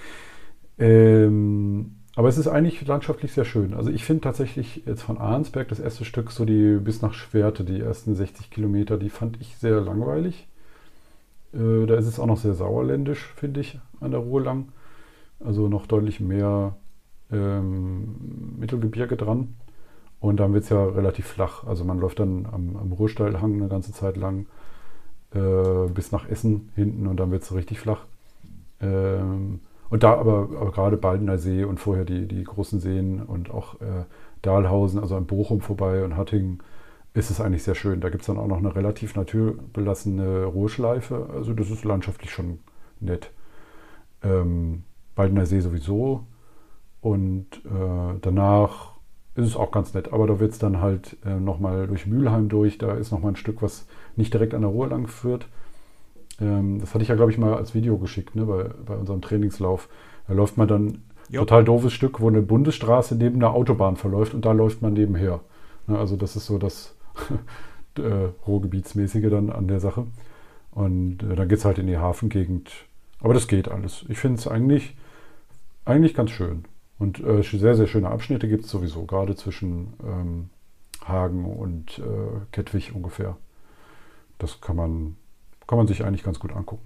Aber es ist eigentlich landschaftlich sehr schön. Also ich finde tatsächlich jetzt von Arnsberg das erste Stück, so die bis nach Schwerte, die ersten 60 Kilometer, die fand ich sehr langweilig. Da ist es auch noch sehr sauerländisch, finde ich, an der Ruhr lang. Also noch deutlich mehr Mittelgebirge dran. Und dann wird es ja relativ flach. Also man läuft dann am Ruhrsteilhang eine ganze Zeit lang bis nach Essen hinten und dann wird es so richtig flach. Und da aber gerade Baldener See und vorher die großen Seen und auch Dahlhausen, also an Bochum vorbei und Hattingen, ist es eigentlich sehr schön. Da gibt es dann auch noch eine relativ naturbelassene Ruhrschleife. Also das ist landschaftlich schon nett. Baldener See sowieso. Und danach ist es auch ganz nett. Aber da wird es dann halt nochmal durch Mülheim durch. Da ist nochmal ein Stück, was nicht direkt an der Ruhr lang führt. Das hatte ich ja, glaube ich, mal als Video geschickt, ne, bei unserem Trainingslauf. Da läuft man dann total doofes Stück, wo eine Bundesstraße neben einer Autobahn verläuft und da läuft man nebenher. Ne, also das ist so das Ruhrgebietsmäßige dann an der Sache. Und dann geht es halt in die Hafengegend. Aber das geht alles. Ich finde es eigentlich ganz schön. Und sehr, sehr schöne Abschnitte gibt es sowieso, gerade zwischen Hagen und Kettwig ungefähr. Das kann man sich eigentlich ganz gut angucken.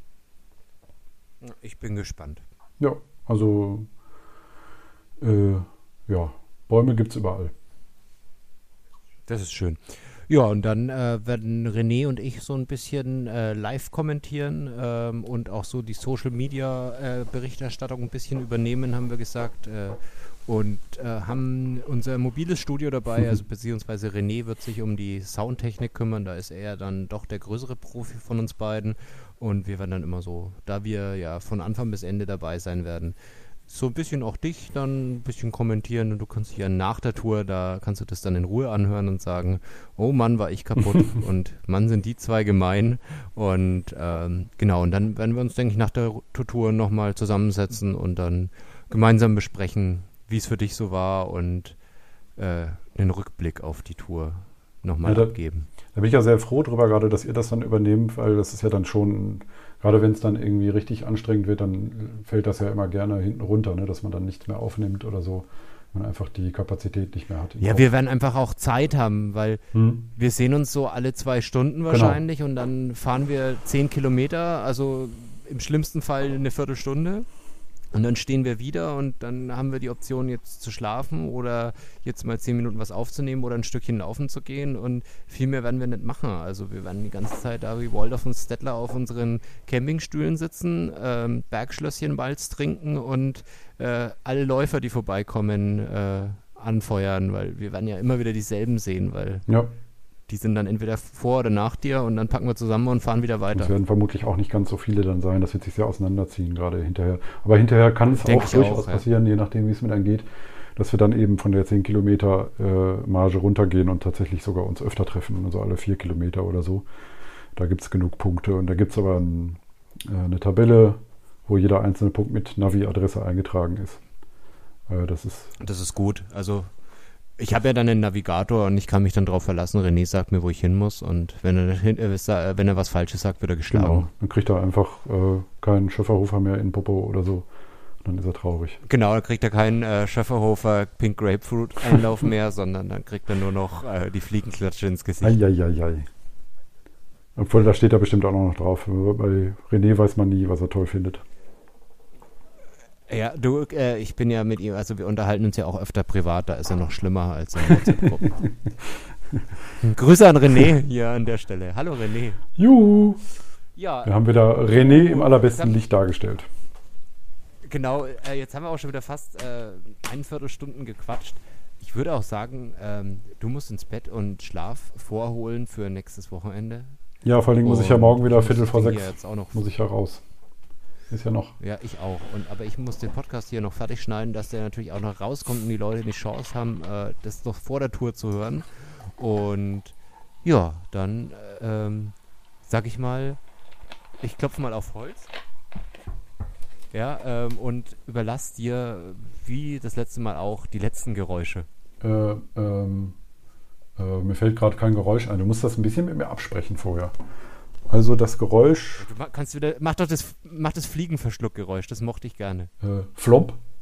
Ich bin gespannt. Ja, also Bäume gibt es überall. Das ist schön. Ja, und dann werden René und ich so ein bisschen live kommentieren und auch so die Social-Media-Berichterstattung ein bisschen übernehmen, haben wir gesagt. Und haben unser mobiles Studio dabei, also beziehungsweise René wird sich um die Soundtechnik kümmern, da ist er dann doch der größere Profi von uns beiden und wir werden dann immer so, da wir ja von Anfang bis Ende dabei sein werden, so ein bisschen auch dich dann ein bisschen kommentieren und du kannst dich ja nach der Tour, da kannst du das dann in Ruhe anhören und sagen, oh Mann, war ich kaputt und Mann, sind die zwei gemein und genau, und dann werden wir uns, denke ich, nach der Tour nochmal zusammensetzen und dann gemeinsam besprechen, wie es für dich so war und einen Rückblick auf die Tour nochmal abgeben. Da bin ich ja sehr froh drüber, gerade, dass ihr das dann übernehmt, weil das ist ja dann schon, gerade wenn es dann irgendwie richtig anstrengend wird, dann fällt das ja immer gerne hinten runter, ne, dass man dann nichts mehr aufnimmt oder so. Man einfach die Kapazität nicht mehr hat. Ja, wir werden einfach auch Zeit haben, weil wir sehen uns so alle 2 Stunden wahrscheinlich und dann fahren wir 10 Kilometer, also im schlimmsten Fall eine Viertelstunde. Und dann stehen wir wieder und dann haben wir die Option, jetzt zu schlafen oder jetzt mal 10 Minuten was aufzunehmen oder ein Stückchen laufen zu gehen. Und viel mehr werden wir nicht machen. Also wir werden die ganze Zeit da wie Waldorf und Stettler auf unseren Campingstühlen sitzen, Bergschlösschen-Balz trinken und alle Läufer, die vorbeikommen, anfeuern, weil wir werden ja immer wieder dieselben sehen, weil die sind dann entweder vor oder nach dir und dann packen wir zusammen und fahren wieder weiter. Es werden vermutlich auch nicht ganz so viele dann sein, das wird sich sehr auseinanderziehen, gerade hinterher. Aber hinterher kann es auch durchaus passieren, je nachdem, wie es mit einem geht, dass wir dann eben von der 10 Kilometer Marge runtergehen und tatsächlich sogar uns öfter treffen, also alle 4 Kilometer oder so. Da gibt es genug Punkte und da gibt es aber eine Tabelle, wo jeder einzelne Punkt mit Navi-Adresse eingetragen ist. Das ist gut, also ich habe ja dann einen Navigator und ich kann mich dann darauf verlassen. René sagt mir, wo ich hin muss und wenn er was Falsches sagt, wird er geschlagen. Genau, dann kriegt er einfach keinen Schöfferhofer mehr in Popo oder so. Dann ist er traurig. Genau, dann kriegt er keinen Schöfferhofer Pink Grapefruit Einlauf mehr, sondern dann kriegt er nur noch die Fliegenklatsche ins Gesicht. Eieiei. Obwohl, da steht er bestimmt auch noch drauf. Bei René weiß man nie, was er toll findet. Ja, ich bin ja mit ihm, also wir unterhalten uns ja auch öfter privat, da ist er noch schlimmer als in WhatsApp-Gruppen. Grüße an René hier an der Stelle. Hallo René. Juhu. Ja, wir haben wieder René im allerbesten Licht dargestellt. Genau, jetzt haben wir auch schon wieder fast 1/4 Stunden gequatscht. Ich würde auch sagen, du musst ins Bett und Schlaf vorholen für nächstes Wochenende. Ja, vor allen Dingen muss ich ja morgen wieder 5:45, muss ich ja raus. Ist ja noch. Ja, ich auch. Aber ich muss den Podcast hier noch fertig schneiden, dass der natürlich auch noch rauskommt und die Leute die Chance haben, das noch vor der Tour zu hören. Und ja, dann sag ich mal, ich klopfe mal auf Holz. Ja, und überlass dir, wie das letzte Mal auch, die letzten Geräusche. Mir fällt gerade kein Geräusch ein. Du musst das ein bisschen mit mir absprechen vorher. Also das Geräusch... Mach das Fliegenverschluckgeräusch, das mochte ich gerne. Flop.